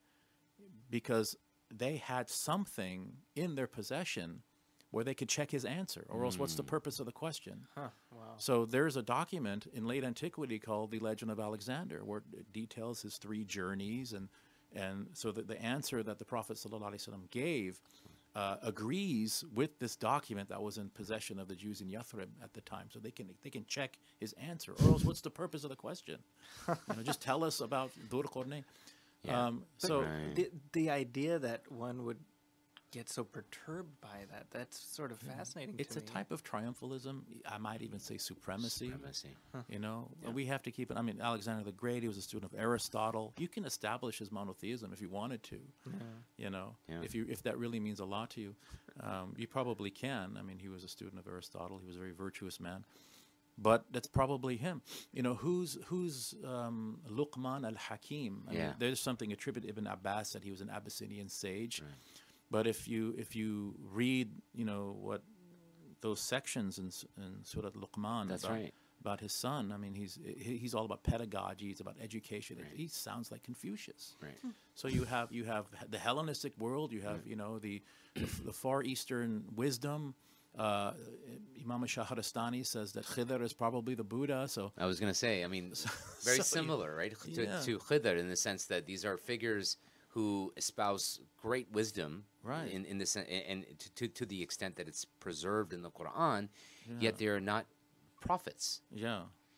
C: because they had something in their possession where they could check his answer, or else what's the purpose of the question?
D: Huh. Wow.
C: So there's a document in late antiquity called the Legend of Alexander, where it details his three journeys, and and so that the answer that the Prophet ﷺ gave uh, agrees with this document that was in possession of the Jews in Yathrib at the time. So they can they can check his answer, or else what's the purpose of the question? You know, just tell us about Dhur Qarnayn.
B: Yeah.
C: Um, so
B: Right.
D: The, the idea that one would get so perturbed by that, that's sort of fascinating
C: it's
D: to
C: a
D: me.
C: type of triumphalism. I might even say supremacy.
B: Supremacy.
C: You know, we have to keep it. I mean, Alexander the Great, he was a student of Aristotle. You can establish his monotheism if you wanted to. You know,
B: Yeah.
C: if you if that really means a lot to you, um, you probably can. I mean, he was a student of Aristotle. He was a very virtuous man. But that's probably him. You know, who's who's um, Luqman al-Hakim? I
B: Yeah.
C: mean, there's something attributed to Ibn Abbas that he was an Abyssinian sage. But if you if you read, you know, what those sections in, S- in Surah Luqman
B: That's
C: about,
B: right.
C: about his son, I mean, he's he, he's all about pedagogy. It's about education. It, he sounds like Confucius.
B: Right.
C: So you have you have the Hellenistic world. You have you know the the, the Far Eastern wisdom. Uh, Imam Shahrastani says that Khidr is probably the Buddha. So
B: I was going to say, I mean, very
C: so,
B: similar, right, to,
C: yeah.
B: to Khidr in the sense that these are figures who espouse great wisdom,
C: Right.
B: In in this, and, and to, to to the extent that it's preserved in the Quran, yet they are not prophets.
C: yeah,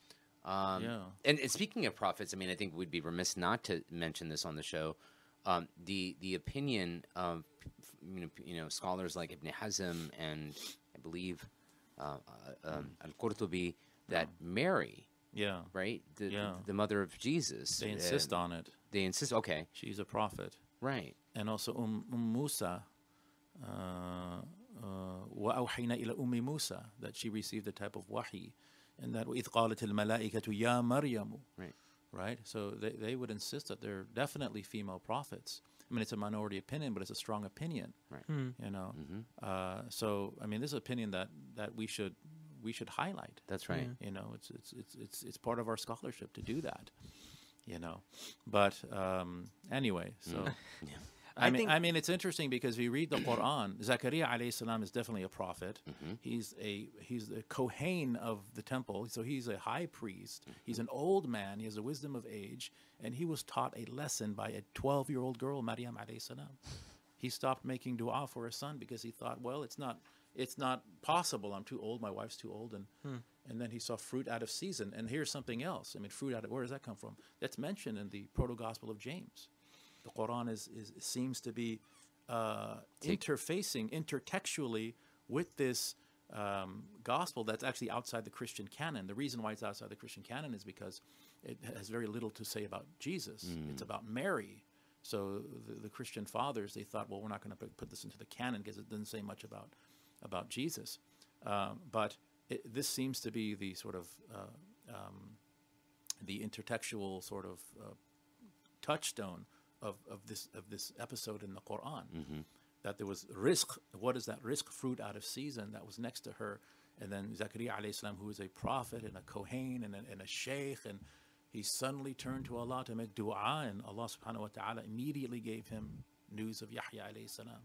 B: Um,
C: Yeah.
B: And, and speaking of prophets, I mean, I think we'd be remiss not to mention this on the show. Um, the the opinion of you know, you know scholars like Ibn Hazm and I believe uh, uh, um, Al-Qurtubi that Mary,
C: yeah.
B: right, the,
C: Yeah.
B: the mother of Jesus,
C: They
B: uh,
C: insist on it.
B: They insist. Okay,
C: She's a prophet.
B: right.
C: And also um, um Musa, uh, uh, وَأَوْحَيْنَا إِلَى أُمِّ Musa, that she received a type of wahi, and that وَإِذْ قَالَتِ الْمَلَائِكَةُ يَا مَرْيَمُ,
B: Right.
C: right? So they, they would insist that they're definitely female prophets. I mean, it's a minority opinion, but it's a strong opinion.
B: Right.
C: You know, uh, so I mean, this is an opinion that, that we should we should highlight.
B: That's right.
C: You know, it's it's it's it's it's part of our scholarship to do that. You know, but um, anyway, so.
B: Yeah.
C: I,
D: I
C: mean,
D: think-
C: I mean, it's interesting because if you read the Quran, Zakaria alayhi salam is definitely a prophet. He's a he's the Kohen of the temple, so he's a high priest. He's an old man. He has the wisdom of age, and he was taught a lesson by a twelve-year-old girl, Maryam alayhi salam. He stopped making du'a for his son because he thought, well, it's not it's not possible. I'm too old. My wife's too old, and and then he saw fruit out of season. And here's something else. I mean, fruit out of where does that come from? That's mentioned in the Proto-Gospel of James. The Quran is, is seems to be uh,
B: Take-
C: interfacing intertextually with this um, gospel that's actually outside the Christian canon. The reason why it's outside the Christian canon is because it has very little to say about Jesus.
B: Mm.
C: It's about Mary. So the, the Christian fathers, they thought, well, we're not going to put this into the canon because it doesn't say much about about Jesus. Um, but it, this seems to be the sort of uh, um, the intertextual sort of uh, touchstone of, of this of this episode in the Quran.
B: Mm-hmm.
C: That there was rizq. What is that rizq? Fruit out of season that was next to her. And then Zakaria alayhi salam, who is a prophet and a kohen and a, and a sheikh, and he suddenly turned to Allah to make dua, and Allah subhanahu wa ta'ala immediately gave him news of Yahya alayhi salam.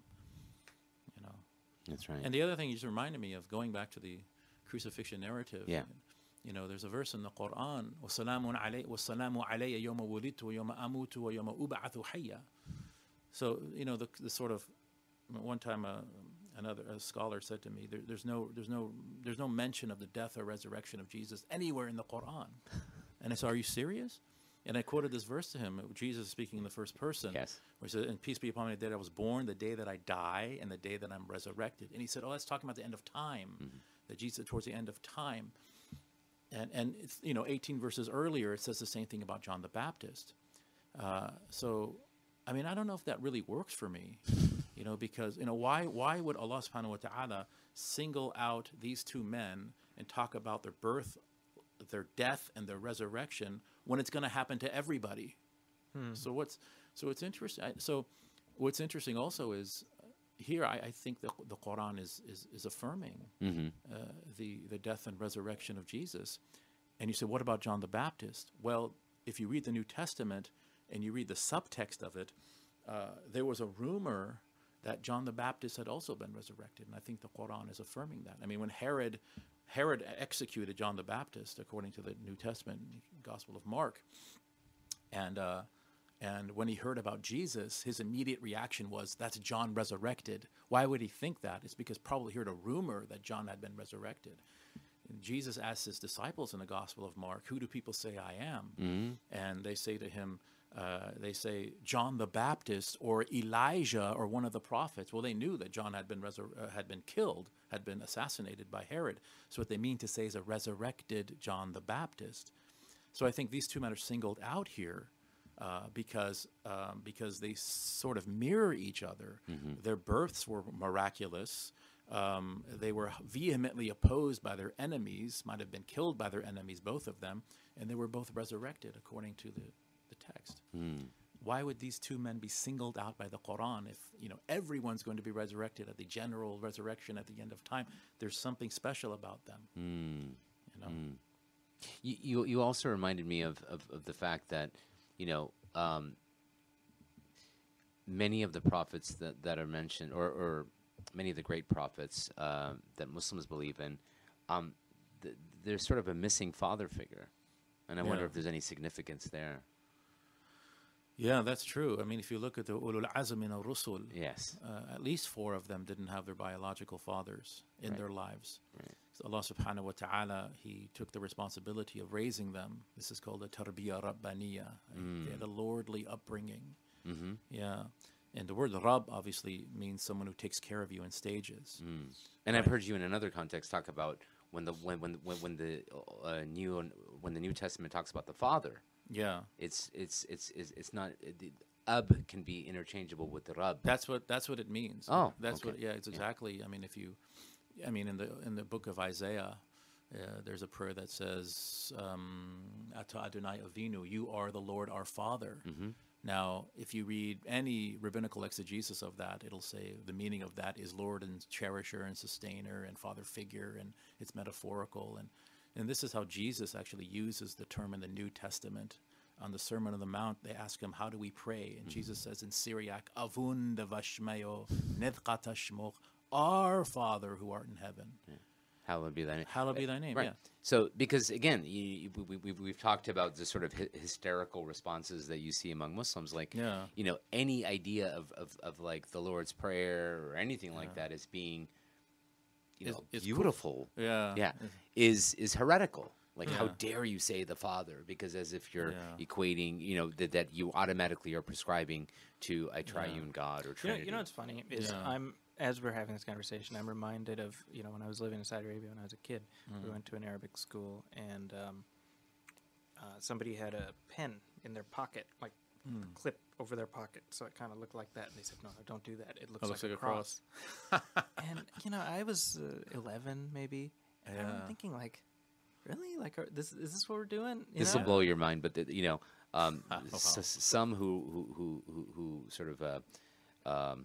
C: You know.
B: That's right.
C: And the other thing you just reminded me of, going back to the crucifixion narrative.
B: Yeah.
C: You know, there's a verse in the Quran, وَسَلَامٌ عَلَيَّ وَالسَّلَامُ عَلَيَّ يَوْمَ وُلِدْتُ وَيَوْمَ أَمُوتُ وَيَوْمَ أُبْعَثُ حَيًّا. So, you know, the, the sort of, one time uh, another a scholar said to me, there, there's no there's no there's no mention of the death or resurrection of Jesus anywhere in the Quran. And I said, are you serious? And I quoted this verse to him, Jesus speaking in the first person.
B: Yes.
C: Where he said, and peace be upon me, the day that I was born, the day that I die, and the day that I'm resurrected. And he said, oh, that's talking about the end of time,
B: Mm-hmm.
C: that Jesus towards the end of time. And, and it's, you know, eighteen verses earlier, it says the same thing about John the Baptist. Uh, so, I mean, I don't know if that really works for me, you know, because, you know, why why would Allah subhanahu wa ta'ala single out these two men and talk about their birth, their death, and their resurrection when it's going to happen to everybody?
D: Hmm.
C: So what's so it's interesting. I, so what's interesting also is uh, here I, I think the the Quran is is, is affirming
B: Mm-hmm.
C: uh, the the death and resurrection of Jesus. And you say, what about John the Baptist? Well, if you read the New Testament and you read the subtext of it, uh, there was a rumor that John the Baptist had also been resurrected, and I think the Quran is affirming that. I mean, when Herod Herod executed John the Baptist, according to the New Testament, Gospel of Mark, and uh, and when he heard about Jesus, his immediate reaction was, that's John resurrected. Why would he think that? It's because probably he heard a rumor that John had been resurrected. And Jesus asked his disciples in the Gospel of Mark, who do people say I am?
B: Mm-hmm.
C: And they say to him, uh, they say, John the Baptist or Elijah or one of the prophets. Well, they knew that John had been resur- uh, had been killed, had been assassinated by Herod. So what they mean to say is a resurrected John the Baptist. So I think these two men are singled out here uh, because um, because they sort of mirror each other.
B: Mm-hmm.
C: Their births were miraculous. Um, they were vehemently opposed by their enemies, might have been killed by their enemies, both of them, and they were both resurrected according to the, the text.
B: Mm.
C: Why would these two men be singled out by the Quran if, you know, everyone's going to be resurrected at the general resurrection at the end of time? There's something special about them.
B: Mm.
C: You know?
B: Mm. You, you you also reminded me of, of, of the fact that, you know, um, many of the prophets that, that are mentioned, or, or many of the great prophets uh, that Muslims believe in, um, th- there's sort of a missing father figure. And I wonder
C: Yeah.
B: if there's any significance there.
C: Yeah, that's true. I mean, if you look at the Ulul Azm min al-Rusul,
B: Yes.
C: uh, at least four of them didn't have their biological fathers in
B: Right.
C: their lives.
B: Right.
C: So Allah subhanahu wa ta'ala, He took the responsibility of raising them. This is called a tarbiyah rabbaniya.
B: Mm.
C: They had a lordly upbringing.
B: Mm-hmm.
C: Yeah. And the word Rabb obviously means someone who takes care of you in stages.
B: Mm. And I've heard you in another context talk about when the when when when, when the uh, new when the New Testament talks about the Father.
C: Yeah.
B: It's it's it's it's, it's not it, the ab can be interchangeable with the Rabb.
C: That's what that's what it means.
B: Oh,
C: that's
B: okay.
C: what. Yeah, it's
B: Yeah.
C: exactly. I mean, if you, I mean, in the in the book of Isaiah, uh, there's a prayer that says, um, "Ata Adonai Avinu, you are the Lord our Father."
B: Mm-hmm.
C: Now, if you read any rabbinical exegesis of that, it'll say the meaning of that is Lord and cherisher and sustainer and father figure, and it's metaphorical. And and this is how Jesus actually uses the term in the New Testament. On the Sermon on the Mount, they ask him, how do we pray? And Jesus says in Syriac, Avun devashmeo nedqata shmoch, our Father who art in heaven.
B: Hallowed be thy name.
C: Hallowed be thy name.
B: Right.
C: Yeah.
B: So, because again, you, you, we, we, we've talked about the sort of hy- hysterical responses that you see among Muslims, like,
C: Yeah.
B: you know, any idea of, of, of like the Lord's Prayer or anything like that as being, you
C: Is-
B: know,
C: is
B: beautiful,
C: Yeah.
B: yeah, is is heretical. Like, how
C: Yeah.
B: dare you say the Father? Because as if you're
C: Yeah.
B: equating, you know, that that you automatically are prescribing to a triune God or
D: You know,
B: Trinity.
D: you know what's funny is
C: Yeah.
D: I'm as we're having this conversation, I'm reminded of, you know, when I was living in Saudi Arabia when I was a kid.
C: Mm.
D: We went to an Arabic school, and um, uh, somebody had a pen in their pocket, like
C: Mm.
D: clip over their pocket, so it kind of looked like that. And they said, "No, no, don't do that. It looks,
C: It
D: like,
C: looks
D: a
C: like a
D: cross." And you know, I was uh, eleven, maybe. And
C: Yeah.
D: I'm thinking, like, really, like, are, this is this what we're doing? You
B: This
D: know?
B: will blow your mind, but the, you know, um,
C: Oh, wow.
B: s- s- some who who who who, who sort of uh, um,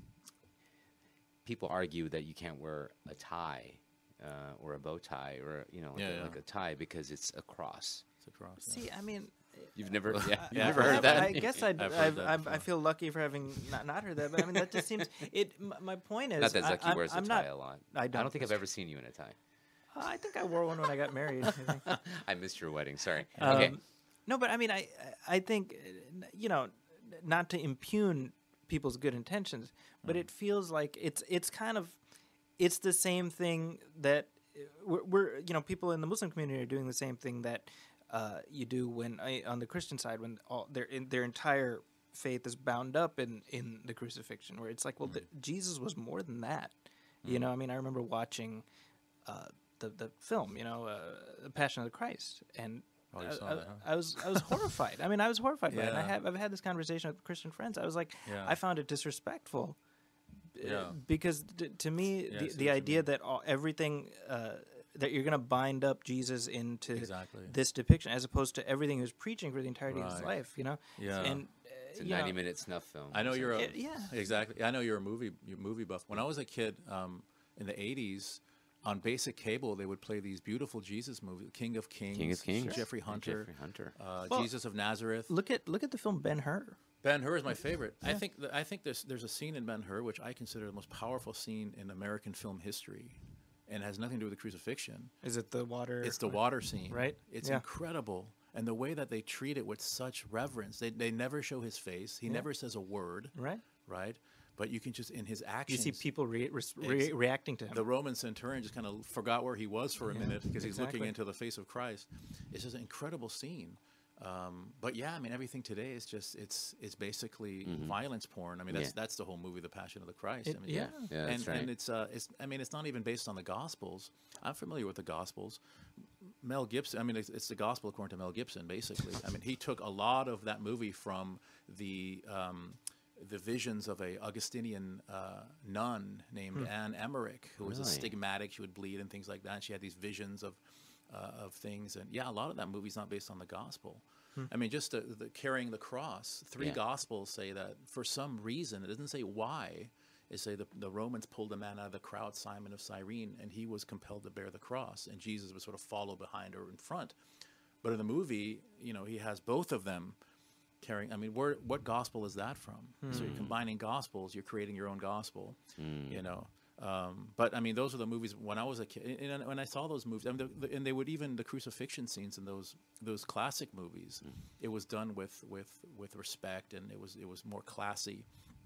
B: people argue that you can't wear a tie uh, or a bow tie or you know like,
C: Yeah,
B: a,
C: yeah.
B: like a tie because it's a cross.
C: It's a cross.
D: See, I mean,
B: You've never, yeah, you've
C: Yeah,
B: never
C: I've
B: heard
C: heard
B: that.
D: I guess I'd,
C: I've
D: I've,
C: heard that
D: I've, I
C: before.
D: feel lucky for having not, not heard that, but I mean that just seems it. m- My point is,
B: Not that
D: I-
B: Zaki
D: I'm,
B: wears a
D: I'm
B: tie
D: not,
B: a lot.
D: I
B: I
D: don't.
B: don't think I've ever seen you in a tie.
D: Uh, I think I wore one when I got married. I think.
B: I missed your wedding. Sorry.
D: Um,
B: Okay.
D: No, but I mean, I I think uh, you know, not to impugn people's good intentions, but it feels like it's it's kind of it's the same thing that uh, we're, we're you know people in the Muslim community are doing the same thing that uh, you do when I, on the Christian side when all their in, their entire faith is bound up in in the crucifixion, where it's like, well, th- Jesus was more than that. You know, I mean, I remember watching uh, the the film, you know, uh, The Passion of the Christ, and
C: Oh, you
D: I,
C: saw
D: I-
C: that, huh?
D: I was I was horrified. I mean, I was horrified by it. And I
C: Yeah.
D: have I've had this conversation with Christian friends. I was like,
C: Yeah.
D: I found it disrespectful. uh,
C: Yeah.
D: Because t- to me,
C: Yeah, I
D: the,
C: see what
D: the
C: you
D: idea
C: mean.
D: that all, everything uh, that you're going to bind up Jesus into
C: Exactly.
D: this depiction, as opposed to everything he was preaching for the entirety of his
C: Right.
D: life, you know.
C: Yeah.
D: And uh,
B: It's a
D: you know,
B: ninety-minute snuff film.
C: I know you're a
D: It- yeah.
C: exactly. I know you're a movie you're a movie buff. When I was a kid um, in the eighties, on basic cable they would play these beautiful Jesus movies, King of Kings,
B: King of Kings.
C: Jeffrey
B: And
C: Hunter,
B: Jeffrey Hunter.
C: Uh,
D: Well,
C: Jesus of Nazareth.
D: look at look at the film Ben Hur.
C: Ben Hur is my favorite. I think th- I think there's there's a scene in Ben Hur which I consider the most powerful scene in American film history, and it has nothing to do with the crucifixion.
D: Is it the water?
C: It's the water scene,
D: Right?
C: It's
D: Yeah.
C: incredible, and the way that they treat it with such reverence. They they never show his face. He
D: Yeah.
C: never says a word,
D: right.
C: right? But you can just in his
D: You
C: actions.
D: see people re- res- re-
C: Ex-
D: reacting to him.
C: The Roman centurion just kind of forgot where he was for a minute because he's looking
D: exactly.
C: into the face of Christ. It's just an incredible scene. Um, but yeah, I mean, everything today is just it's it's basically violence porn. I mean, that's
B: Yeah.
C: that's the whole movie, The Passion of the Christ.
D: It-
C: I mean,
D: yeah.
B: Yeah,
C: and,
B: that's right.
C: and it's uh, it's I mean, it's not even based on the Gospels. I'm familiar with the Gospels. Mel Gibson. I mean, it's, it's the Gospel according to Mel Gibson, basically. I mean, he took a lot of that movie from the. Um, the visions of a Augustinian uh, nun named Anne Emmerich, who was a
B: Really?
C: stigmatic. She would bleed and things like that. And she had these visions of uh, of things, and yeah, a lot of that movie's not based on the gospel. I mean, just the, the carrying the cross. Three
B: Yeah.
C: gospels say that for some reason. It doesn't say why. It say the, the Romans pulled a man out of the crowd, Simon of Cyrene, and he was compelled to bear the cross, and Jesus would sort of follow behind or in front. But in the movie, you know, he has both of them carrying. I mean, where, what gospel is that from? So you're combining gospels. You're creating your own gospel. You know. Um, but I mean, those are the movies when I was a kid. And, and when I saw those movies, I mean, the, the, and they would even the crucifixion scenes in those those classic movies. It was done with with with respect, and it was it was more classy.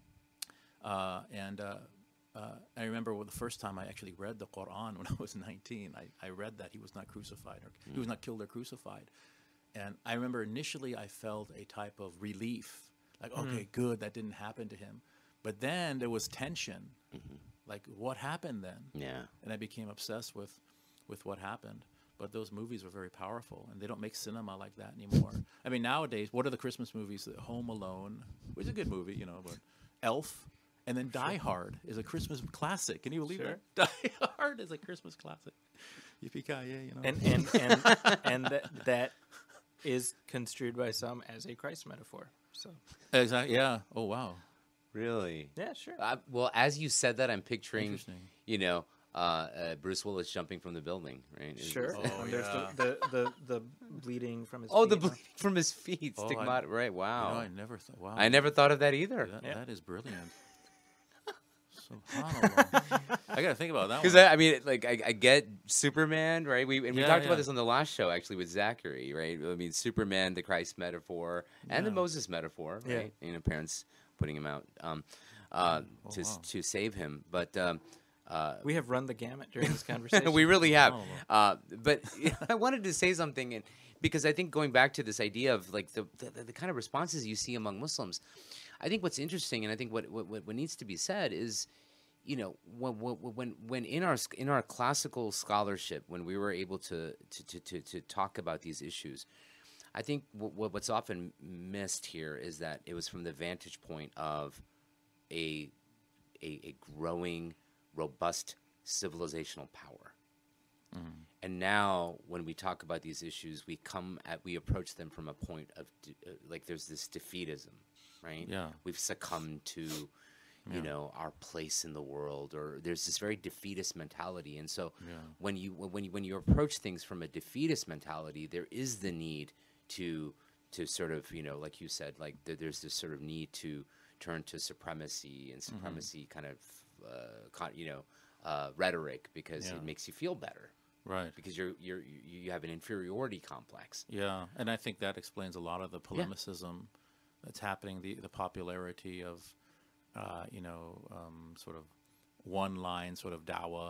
C: Uh, and uh, uh, I remember well, the first time I actually read the Quran when I was nineteen. I, I read that he was not crucified, or he was not killed or crucified. And I remember initially I felt a type of relief, like, okay, good, that didn't happen to him. But then there was tension, like, what happened then?
B: Yeah.
C: And I became obsessed with, with what happened. But those movies were very powerful, and they don't make cinema like that anymore. I mean, nowadays, what are the Christmas movies? Home Alone, which is a good movie, you know, but Elf, and then Die Hard is a Christmas classic. Can you believe
D: Sure.
C: that? Die Hard is a Christmas classic. Yippee-ki-yay, you know.
D: and and and and that, that is construed by some as a Christ metaphor. So
C: Exactly. Yeah. Oh wow.
B: Really?
D: yeah, sure.
B: Uh, well, as you said that, I'm picturing,
C: Interesting.
B: you know, uh, uh, Bruce Willis jumping from the building, right? Is-
D: Sure.
B: is-
C: Oh,
D: and there's
C: yeah.
D: the, the, the, the bleeding from his
B: Oh,
D: feet.
B: the bleeding from his feet,
C: Oh, I-
B: stigmata. Right?
C: You
B: Wow.
C: know, I never thought. Wow.
B: I never thought of that either.
C: That,
D: Yeah.
C: that is brilliant. Subhanallah. I got to think about that
B: Because
C: one.
B: I, I mean, like, I, I get Superman, right? We and we
C: Yeah,
B: talked
C: yeah.
B: about this on the last show, actually, with Zachary, right? I mean, Superman, the Christ metaphor, and the
C: Yeah.
B: Moses metaphor,
D: Yeah.
B: right? You know, parents putting him out um, uh,
C: Oh,
B: to s-
C: wow.
B: to save him, but. Um, uh,
D: We have run the gamut during this conversation.
B: we really have.
C: Oh,
B: Uh, but I wanted to say something, and because I think going back to this idea of like the, the the kind of responses you see among Muslims, I think what's interesting, and I think what what what needs to be said is, you know, when when when in our sc- in our classical scholarship, when we were able to to to to, to talk about these issues, I think w- what's often missed here is that it was from the vantage point of a a, a growing, robust civilizational power.
C: Mm-hmm.
B: And now, when we talk about these issues, we come at we approach them from a point of de- uh, like there's this defeatism, right?
C: Yeah.
B: We've succumbed to, you
C: Yeah.
B: know, our place in the world, or there's this very defeatist mentality. And so,
C: Yeah.
B: when you when you when you approach things from a defeatist mentality, there is the need to to sort of, you know, like you said, like there, there's this sort of need to turn to supremacy and supremacy kind of, uh, con- you know, uh, rhetoric because
C: Yeah.
B: it makes you feel better.
C: Right.
B: Because you're you're you you have an inferiority complex.
C: Yeah, and I think that explains a lot of the polemicism that's happening, the the popularity of, uh, you know, um, sort of one-line sort of dawah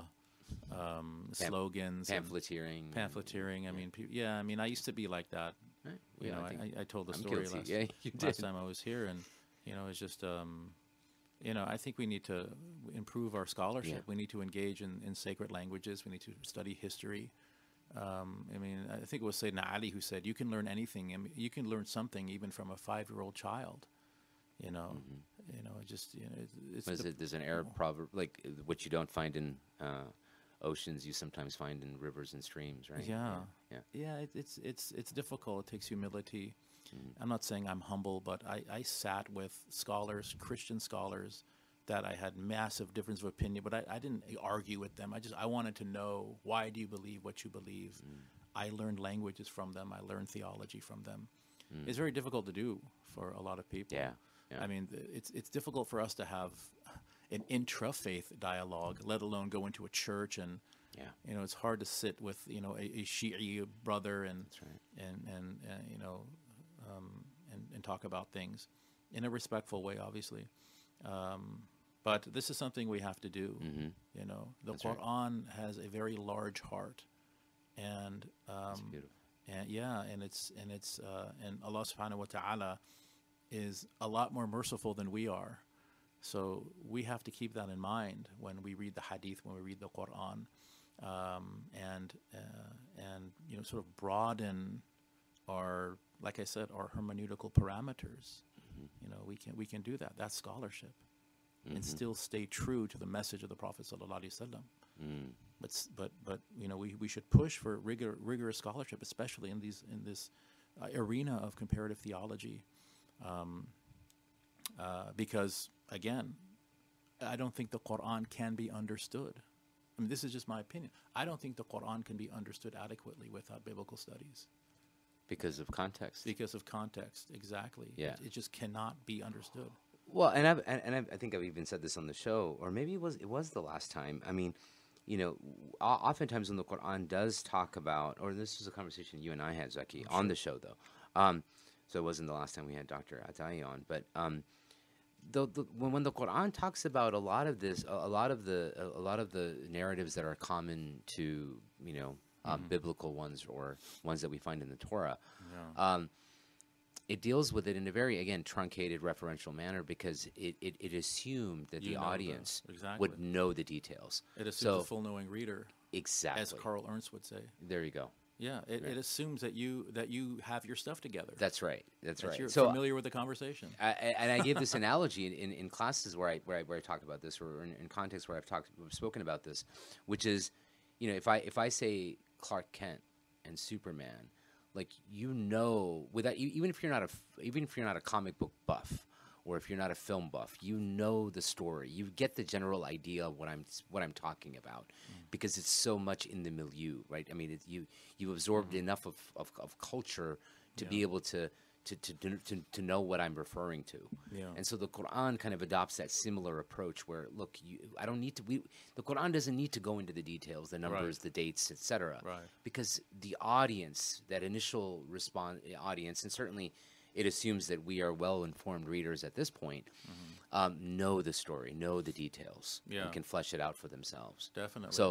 C: um, slogans, and
B: Pamphleteering.
C: pamphleteering. I mean, pe- yeah, I mean, I used to be like that.
B: Right.
C: You
B: Yeah,
C: know,
B: I think
C: I, I told the
B: I'm
C: story
B: guilty.
C: last,
B: Yeah, you
C: last
B: did.
C: time I was here, and you know, it's just, um, you know, I think we need to improve our scholarship.
B: Yeah.
C: We need to engage in, in sacred languages. We need to study history. Um, I mean, I think it was Sayyidina Ali who said, "You can learn anything. I mean, you can learn something even from a five-year-old child." You know, you know, it just, you know, it's, it's
B: What is
C: the-
B: it? There's an Arab proverb like uh, what you don't find in uh, oceans, you sometimes find in rivers and streams, right?
C: Yeah,
B: Yeah.
C: yeah. It, it's it's it's difficult. It takes humility.
B: Mm-hmm.
C: I'm not saying I'm humble, but I, I sat with scholars, Christian scholars, that I had massive difference of opinion, but I, I didn't argue with them. I just I wanted to know, why do you believe what you believe?
B: Mm.
C: I learned languages from them. I learned theology from them.
B: Mm.
C: It's very difficult to do for a lot of people.
B: Yeah. Yeah.
C: I mean, th- it's it's difficult for us to have an intra-faith dialogue, let alone go into a church, and
B: Yeah.
C: you know, it's hard to sit with, you know, a, a Shi'i brother and
B: That's right.
C: and and uh, you know, um, and and talk about things in a respectful way, obviously. Um, but this is something we have to do.
B: Mhm.
C: You know, the
B: That's right.
C: Quran has a very large heart, and
B: That's
C: um,
B: beautiful.
C: and yeah, and it's and it's uh, and Allah Subhanahu wa Taala is a lot more merciful than we are. So we have to keep that in mind when we read the Hadith, when we read the Quran, um, and uh, and you know, sort of broaden our, like I said, our hermeneutical parameters.
B: Mm-hmm.
C: You know, we can we can do that. That's scholarship, and
B: Mhm.
C: still stay true to the message of the Prophet Sallallahu Alaihi Wasallam.
B: Mm.
C: But s- but but you know, we, we should push for rigor, rigorous scholarship, especially in these in this uh, arena of comparative theology, um, uh, because again, I don't think the Quran can be understood. I mean, this is just my opinion. I don't think the Quran can be understood adequately without biblical studies
B: Because of context.
C: because of context. Exactly.
B: Yeah.
C: It, it just cannot be understood.
B: Well, and I've, and, and I've, I think I've even said this on the show, or maybe it was it was the last time. I mean, you know, o- oftentimes when the Quran does talk about, or this was a conversation you and I had, Zaki, on the show though. Um, so it wasn't the last time we had Doctor Atai on, but um, the, the when, when the Quran talks about a lot of this, a, a lot of the a, a lot of the narratives that are common to, you know, um, biblical ones or ones that we find in the Torah.
C: Yeah.
B: Um, it deals with it in a very, again, truncated referential manner because it, it, it assumed that
C: You
B: the
C: know the-
B: audience
C: exactly.
B: would know the details.
C: It assumes
B: So-
C: a full knowing reader,
B: Exactly.
C: as Carl Ernst would say.
B: There you go.
C: Yeah, it,
B: Right.
C: it assumes that you that you have your stuff together.
B: That's right. That's
C: that
B: right.
C: You're
B: So,
C: familiar with the conversation.
B: I, I- and I gave this analogy in, in, in classes where I, where I where I talk about this, or in, in contexts where I've talked, I've spoken about this, which is, you know, if I if I say Clark Kent and Superman, like, you know, without e- even if you're not a f- even if you're not a comic book buff, or if you're not a film buff, you know the story. You get the general idea of what I'm what I'm talking about, because it's so much in the milieu, right? I mean, it, you you absorbed enough of, of, of culture to be
C: Yeah.
B: able to to, to to to know what I'm referring to.
C: Yeah.
B: And so the Quran kind of adopts that similar approach where, look, you, I don't need to. We, the Quran doesn't need to go into the details, the numbers, the dates, et cetera.
C: Right.
B: Because the audience, that initial response audience, and certainly it assumes that we are well-informed readers at this point, um, know the story, know the details,
C: Yeah.
B: and can flesh it out for themselves.
C: Definitely.
B: So,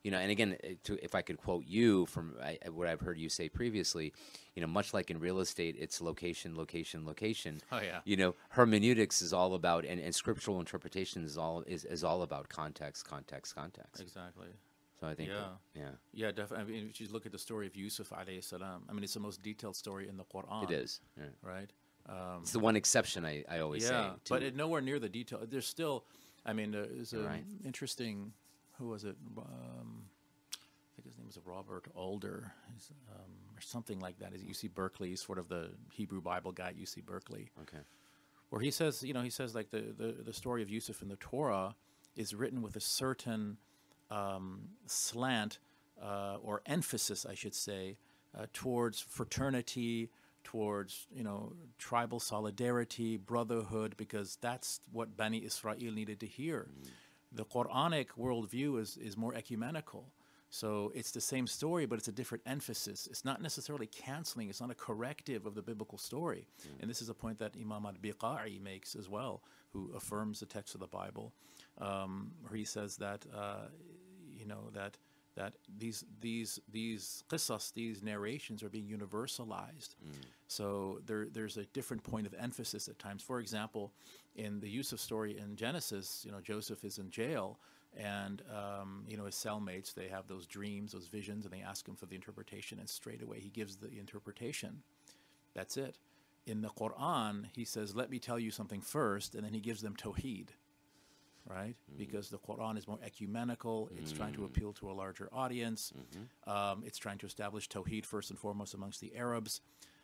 B: you know, and again, uh, to, if I could quote you from I, I- what I've heard you say previously, you know, much like in real estate, it's location, location, location.
C: Oh, yeah.
B: You know, hermeneutics is all about, and, and scriptural interpretation is all is, is all about context, context, context.
C: Exactly.
B: So I think,
C: Yeah.
B: that- yeah,
C: Yeah, definitely. I mean, if you look at the story of Yusuf alayhi salam, I mean, it's the most detailed story in the Quran.
B: it is. Yeah.
C: Right? Um,
B: It's the one exception I, I always say.
C: yeah,
B: to-
C: but it, nowhere near the detail. There's still, I mean, there's a
B: Right.
C: interesting, who was it? Um, I think his name was Robert Alder, He's, um, or something like that. He's at U C Berkeley, he's sort of the Hebrew Bible guy at U C Berkeley.
B: okay.
C: Where he says, you know, he says like the, the, the story of Yusuf in the Torah is written with a certain um, slant uh, or emphasis, I should say, uh, towards fraternity, towards, you know, tribal solidarity, brotherhood, because that's what Bani Israel needed to hear. The Quranic worldview is, is more ecumenical. So it's the same story, but it's a different emphasis. It's not necessarily canceling. It's not a corrective of the biblical story. And this is a point that Imam al-Biqa'i makes as well, who affirms the text of the Bible, um, where he says that, uh, you know, that that these these these qisas, these narrations are being universalized. So there there's a different point of emphasis at times. For example, in the Yusuf story in Genesis, you know, Joseph is in jail, and um, you know, his cellmates, they have those dreams, those visions, and they ask him for the interpretation, and straight away he gives the interpretation. That's it. In the Quran, he says, "Let me tell you something first," and then he gives them tawheed, right? Because the Quran is more ecumenical. It's trying to appeal to a larger audience. Um, it's trying to establish tawheed first and foremost amongst the Arabs.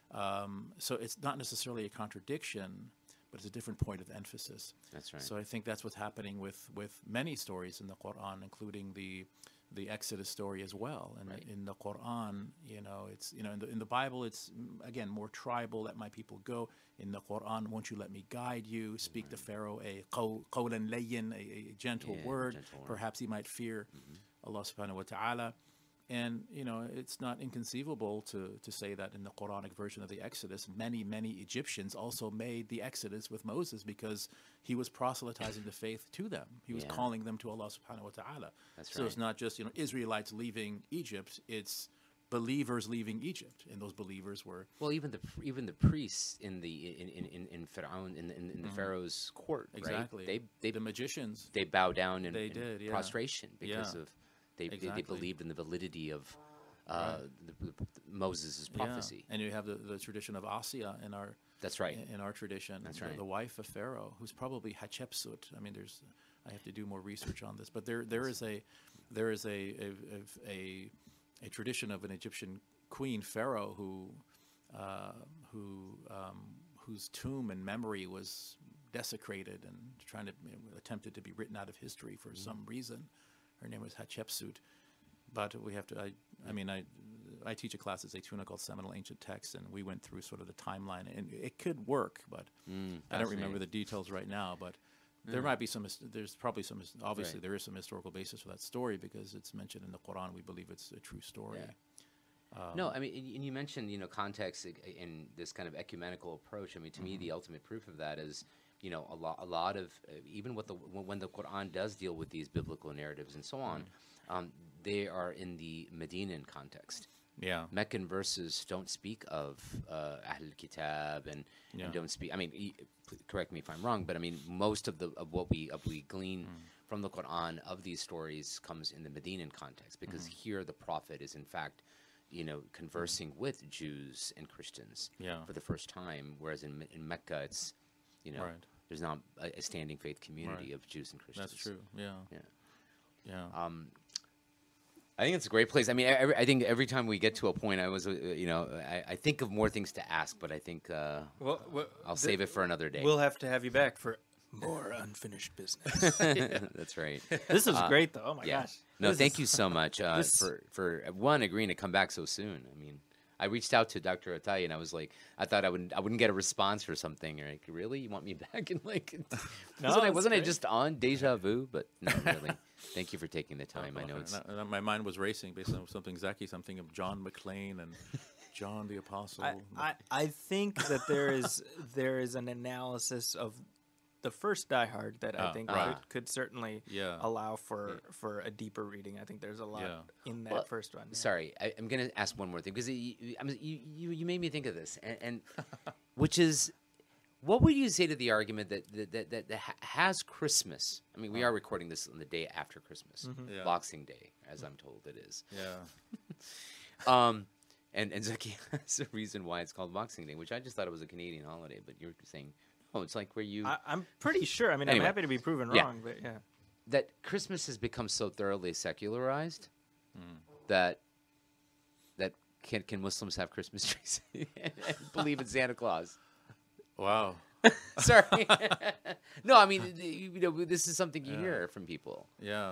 C: Um, so it's not necessarily a contradiction, but it's a different point of emphasis.
B: That's right.
C: So I think that's what's happening with, with many stories in the Quran, including the the Exodus story as well. And
B: Right.
C: in the Quran, you know, it's, you know, in the, in the Bible, it's, mm, again, more tribal, let my people go. In the Quran, won't you let me guide you? Speak to Pharaoh a qaw- qawlan layyin, a, a gentle
B: Yeah,
C: word.
B: gentle word.
C: Perhaps he might fear Allah subhanahu wa ta'ala. And, you know, it's not inconceivable to, to say that in the Quranic version of the Exodus, many, many Egyptians also made the Exodus with Moses because he was proselytizing the faith to them. He was
B: Yeah.
C: calling them to Allah subhanahu wa ta'ala.
B: That's
C: so it's
B: right.
C: not just, you know, Israelites leaving Egypt, it's believers leaving Egypt. And those believers were,
B: Well, even the pr- even the priests in the in in in, in Pharaoh in, in, in the Pharaoh's court,
C: exactly,
B: right? They they
C: the magicians.
B: they bow down in,
C: They
B: in
C: did, yeah.
B: prostration because
C: Yeah.
B: of they, they
C: Exactly.
B: they believed in the validity of uh, the, the, Moses'
C: Yeah.
B: prophecy.
C: And you have the, the tradition of Asiya in our
B: That's right.
C: in, in our tradition.
B: That's
C: the,
B: right.
C: the wife of Pharaoh, who's probably Hatshepsut. I mean, there's, I have to do more research on this, but there there is a there is a a, a, a, a tradition of an Egyptian queen Pharaoh who uh, who um, whose tomb and memory was desecrated and trying to attempted to be written out of history for some reason. Her name was Hatshepsut. But we have to, I, I mean, I, I teach a class at Zaytuna called Seminole Ancient Texts, and we went through sort of the timeline, and it could work, but
B: Mm,
C: I don't remember
B: fascinating.
C: the details right now, but there might be some, his- there's probably some, his- obviously
B: Right.
C: there is some historical basis for that story because it's mentioned in the Quran. We believe it's a true story.
B: Yeah. No, I mean, and and you mentioned, you know, context i- in this kind of ecumenical approach. I mean, to me, the ultimate proof of that is, you know, a lot, a lot of uh, even what the when when the Quran does deal with these biblical narratives and so on, um, they are in the Medinan context.
C: Yeah.
B: Meccan verses don't speak of uh, Ahl Kitab and,
C: Yeah.
B: and don't speak. I mean, e- p- correct me if I'm wrong, but I mean, most of the of what we of we glean from the Quran of these stories comes in the Medinan context because here the prophet is in fact, you know, conversing with Jews and Christians
C: Yeah.
B: for the first time, whereas in Me- in Mecca it's, you know,
C: Right.
B: there's not a, a standing faith community
C: Right.
B: of Jews and Christians.
C: That's true. Yeah.
B: Yeah.
C: Yeah.
B: Um, I think it's a great place. I mean, every, I think every time we get to a point, I was, uh, you know, I, I think of more things to ask, but I think uh,
D: Well, well,
B: I'll
D: th-
B: save it for another day.
D: We'll have to have you back for more unfinished business.
B: That's right.
D: This is
B: Uh,
D: great, though. Oh my
B: yeah.
D: gosh.
B: No,
D: This
B: thank
D: is-
B: you so much uh,
D: this-
B: for for uh, one agreeing to come back so soon. I mean, I reached out to Doctor Atai and I was like, I thought I wouldn't, I wouldn't get a response or something. You're like, really? You want me back? And like,
D: No,
B: wasn't I
D: it's
B: wasn't I
D: great.
B: just on Deja Vu? But no, really. Thank you for taking the time. I know it's
C: And I- and my mind was racing based on something Zaki, something of John McClane and John the Apostle.
D: I, I, I think that there is there is an analysis of the first Die Hard that I
C: Ah,
D: think
B: right.
D: could, could certainly
C: Yeah.
D: allow for for a deeper reading. I think there's a lot
C: Yeah.
D: in that
B: Well,
D: first one. yeah.
B: Sorry, I, I'm going to ask one more thing because you, you, you, you made me think of this, and, and which is, what would you say to the argument that that, that, that, that ha- has Christmas? I mean, we are recording this on the day after Christmas,
D: Mm-hmm.
C: Yeah.
B: Boxing Day, as I'm told it is.
C: Yeah.
B: Um, and and Zeki has a reason why it's called Boxing Day, which I just thought it was a Canadian holiday, but you're saying, oh, it's like where you
D: I, I'm pretty sure. I mean,
B: Anyway.
D: I'm happy to be proven
B: Yeah.
D: wrong, but yeah.
B: that Christmas has become so thoroughly secularized
C: Hmm.
B: that that can can Muslims have Christmas trees and, and believe in Santa Claus?
C: Wow.
B: Sorry, no, I mean you know this is something you
C: Yeah.
B: hear from people.
C: Yeah.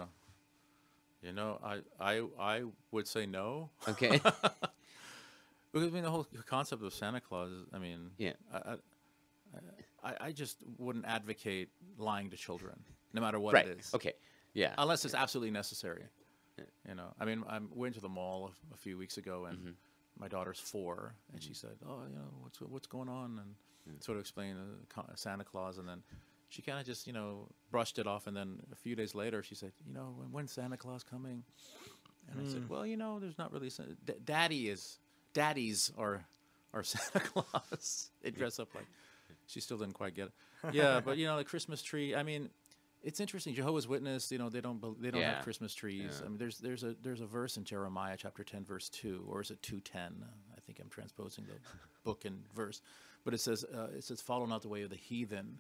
C: You know, I I I would say no.
B: Okay,
C: Because I mean, the whole concept of Santa Claus. is- I mean,
B: Yeah.
C: I, I, I, I just wouldn't advocate lying to children, no matter what
B: right?
C: it is,
B: Okay, yeah,
C: unless it's absolutely necessary. You know, I mean, I went to the mall a, a few weeks ago, and
B: Mm-hmm.
C: my daughter's four, and she said, "Oh, you know, what's what's going on?" and
B: Mm.
C: sort of explained uh, co- Santa Claus, and then she kind of just, you know, brushed it off, and then a few days later, she said, "You know, when, when's Santa Claus coming?" And I
B: Mm.
C: said, "Well, you know, there's not really. Sa- D- Daddy is, daddies are, are Santa Claus. They dress up like." She still didn't quite get it. Yeah, but you know, the Christmas tree. I mean, it's interesting. Jehovah's Witness, you know, they don't bel- they don't
B: Yeah.
C: have Christmas trees.
B: Yeah.
C: I mean, there's there's a there's a verse in Jeremiah chapter ten, verse two, or is it two ten? I think I'm transposing the book and verse, but it says uh, it says, "Follow not the way of the heathen,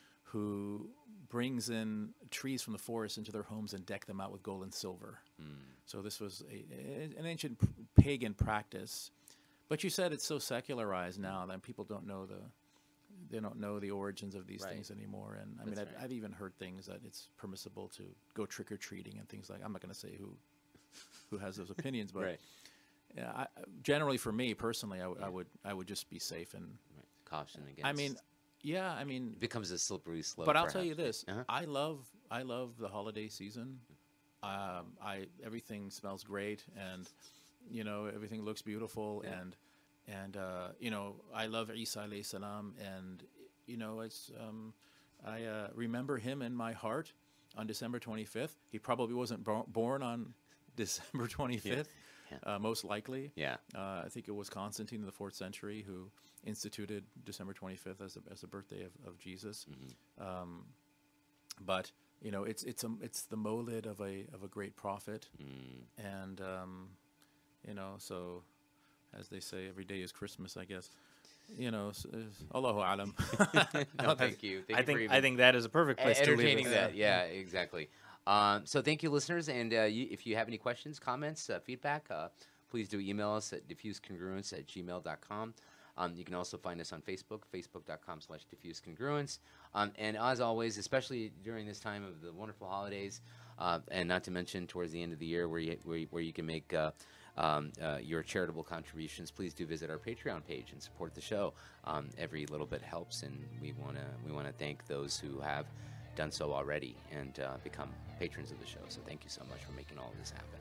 C: who brings in trees from the forest into their homes and deck them out with gold and silver." So this was a, a- an ancient p- pagan practice, but you said it's so secularized now that people don't know the they don't know the origins of these
B: Right.
C: things anymore. And I mean,
B: That's
C: I've,
B: right.
C: I've even heard things that it's permissible to go trick or treating and things like. I'm not going to say who who has those opinions, but
B: Right.
C: yeah, I, generally for me personally, I, w- I would I would just be safe and
B: Right. Caution against.
C: I mean, yeah, I mean,
B: it becomes a slippery slope.
C: but I'll tell you
B: perhaps.
C: this:
B: Uh-huh.
C: I love I love the holiday season. Um, I everything smells great, and you know everything looks beautiful,
B: Yeah.
C: and and uh, you know I love Isa alayhi salam, and you know it's um, I uh, remember him in my heart on December twenty-fifth. He probably wasn't bo- born on December twenty-fifth,
B: Yeah.
C: uh, most likely.
B: Yeah.
C: Uh, I think it was Constantine in the fourth century who instituted December twenty-fifth as the as the birthday of, of Jesus. Um, but you know, it's it's a it's the molid of a of a great prophet, and um, you know, so as they say, every day is Christmas, I guess. You know, s- s- Allahu alam.
B: No, thank you. Thank
D: I
B: you for
D: think
B: even
D: I think that is a perfect place to leave
B: entertaining
D: it.
B: that. Yeah, exactly. Um, so thank you, listeners. And uh, you, if you have any questions, comments, uh, feedback, uh, please do email us at diffusecongruence at gmail dot com. Um, you can also find us on Facebook, facebook.com slash diffusecongruence. Um, and as always, especially during this time of the wonderful holidays, uh, and not to mention towards the end of the year where you, where you, where you can make uh, um, uh, your charitable contributions, please do visit our Patreon page and support the show. Um, every little bit helps, and we want to we want to thank those who have done so already and uh, become patrons of the show. So thank you so much for making all of this happen.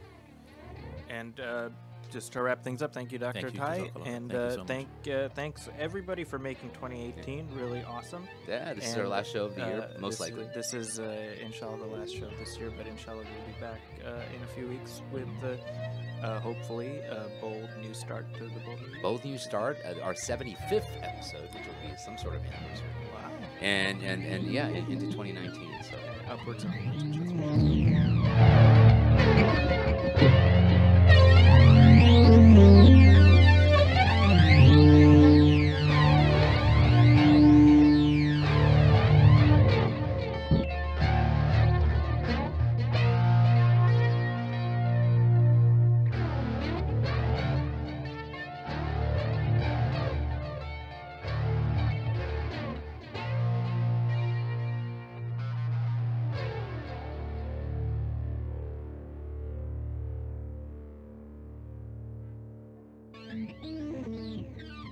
D: And uh, just to wrap things up, thank you, Doctor
C: Thank you,
D: Tai,
C: Jazakallah.
D: and
C: Thank you
D: uh,
C: so much.
D: thank uh, thanks everybody for making twenty eighteen really awesome.
B: Yeah, this is our
D: And,
B: last show of the year,
D: uh,
B: most
D: this
B: likely.
D: Is, this is, uh, inshallah, the last show this year, but inshallah, we'll be back uh, in a few weeks with, uh, uh, hopefully, a bold new start to the Bold Review.
B: Both you start at our seventy-fifth episode, which will be some sort of anniversary.
D: Wow.
B: And, and, and yeah, in- into twenty nineteen. So
D: Upwards and upwards.
E: Thank you.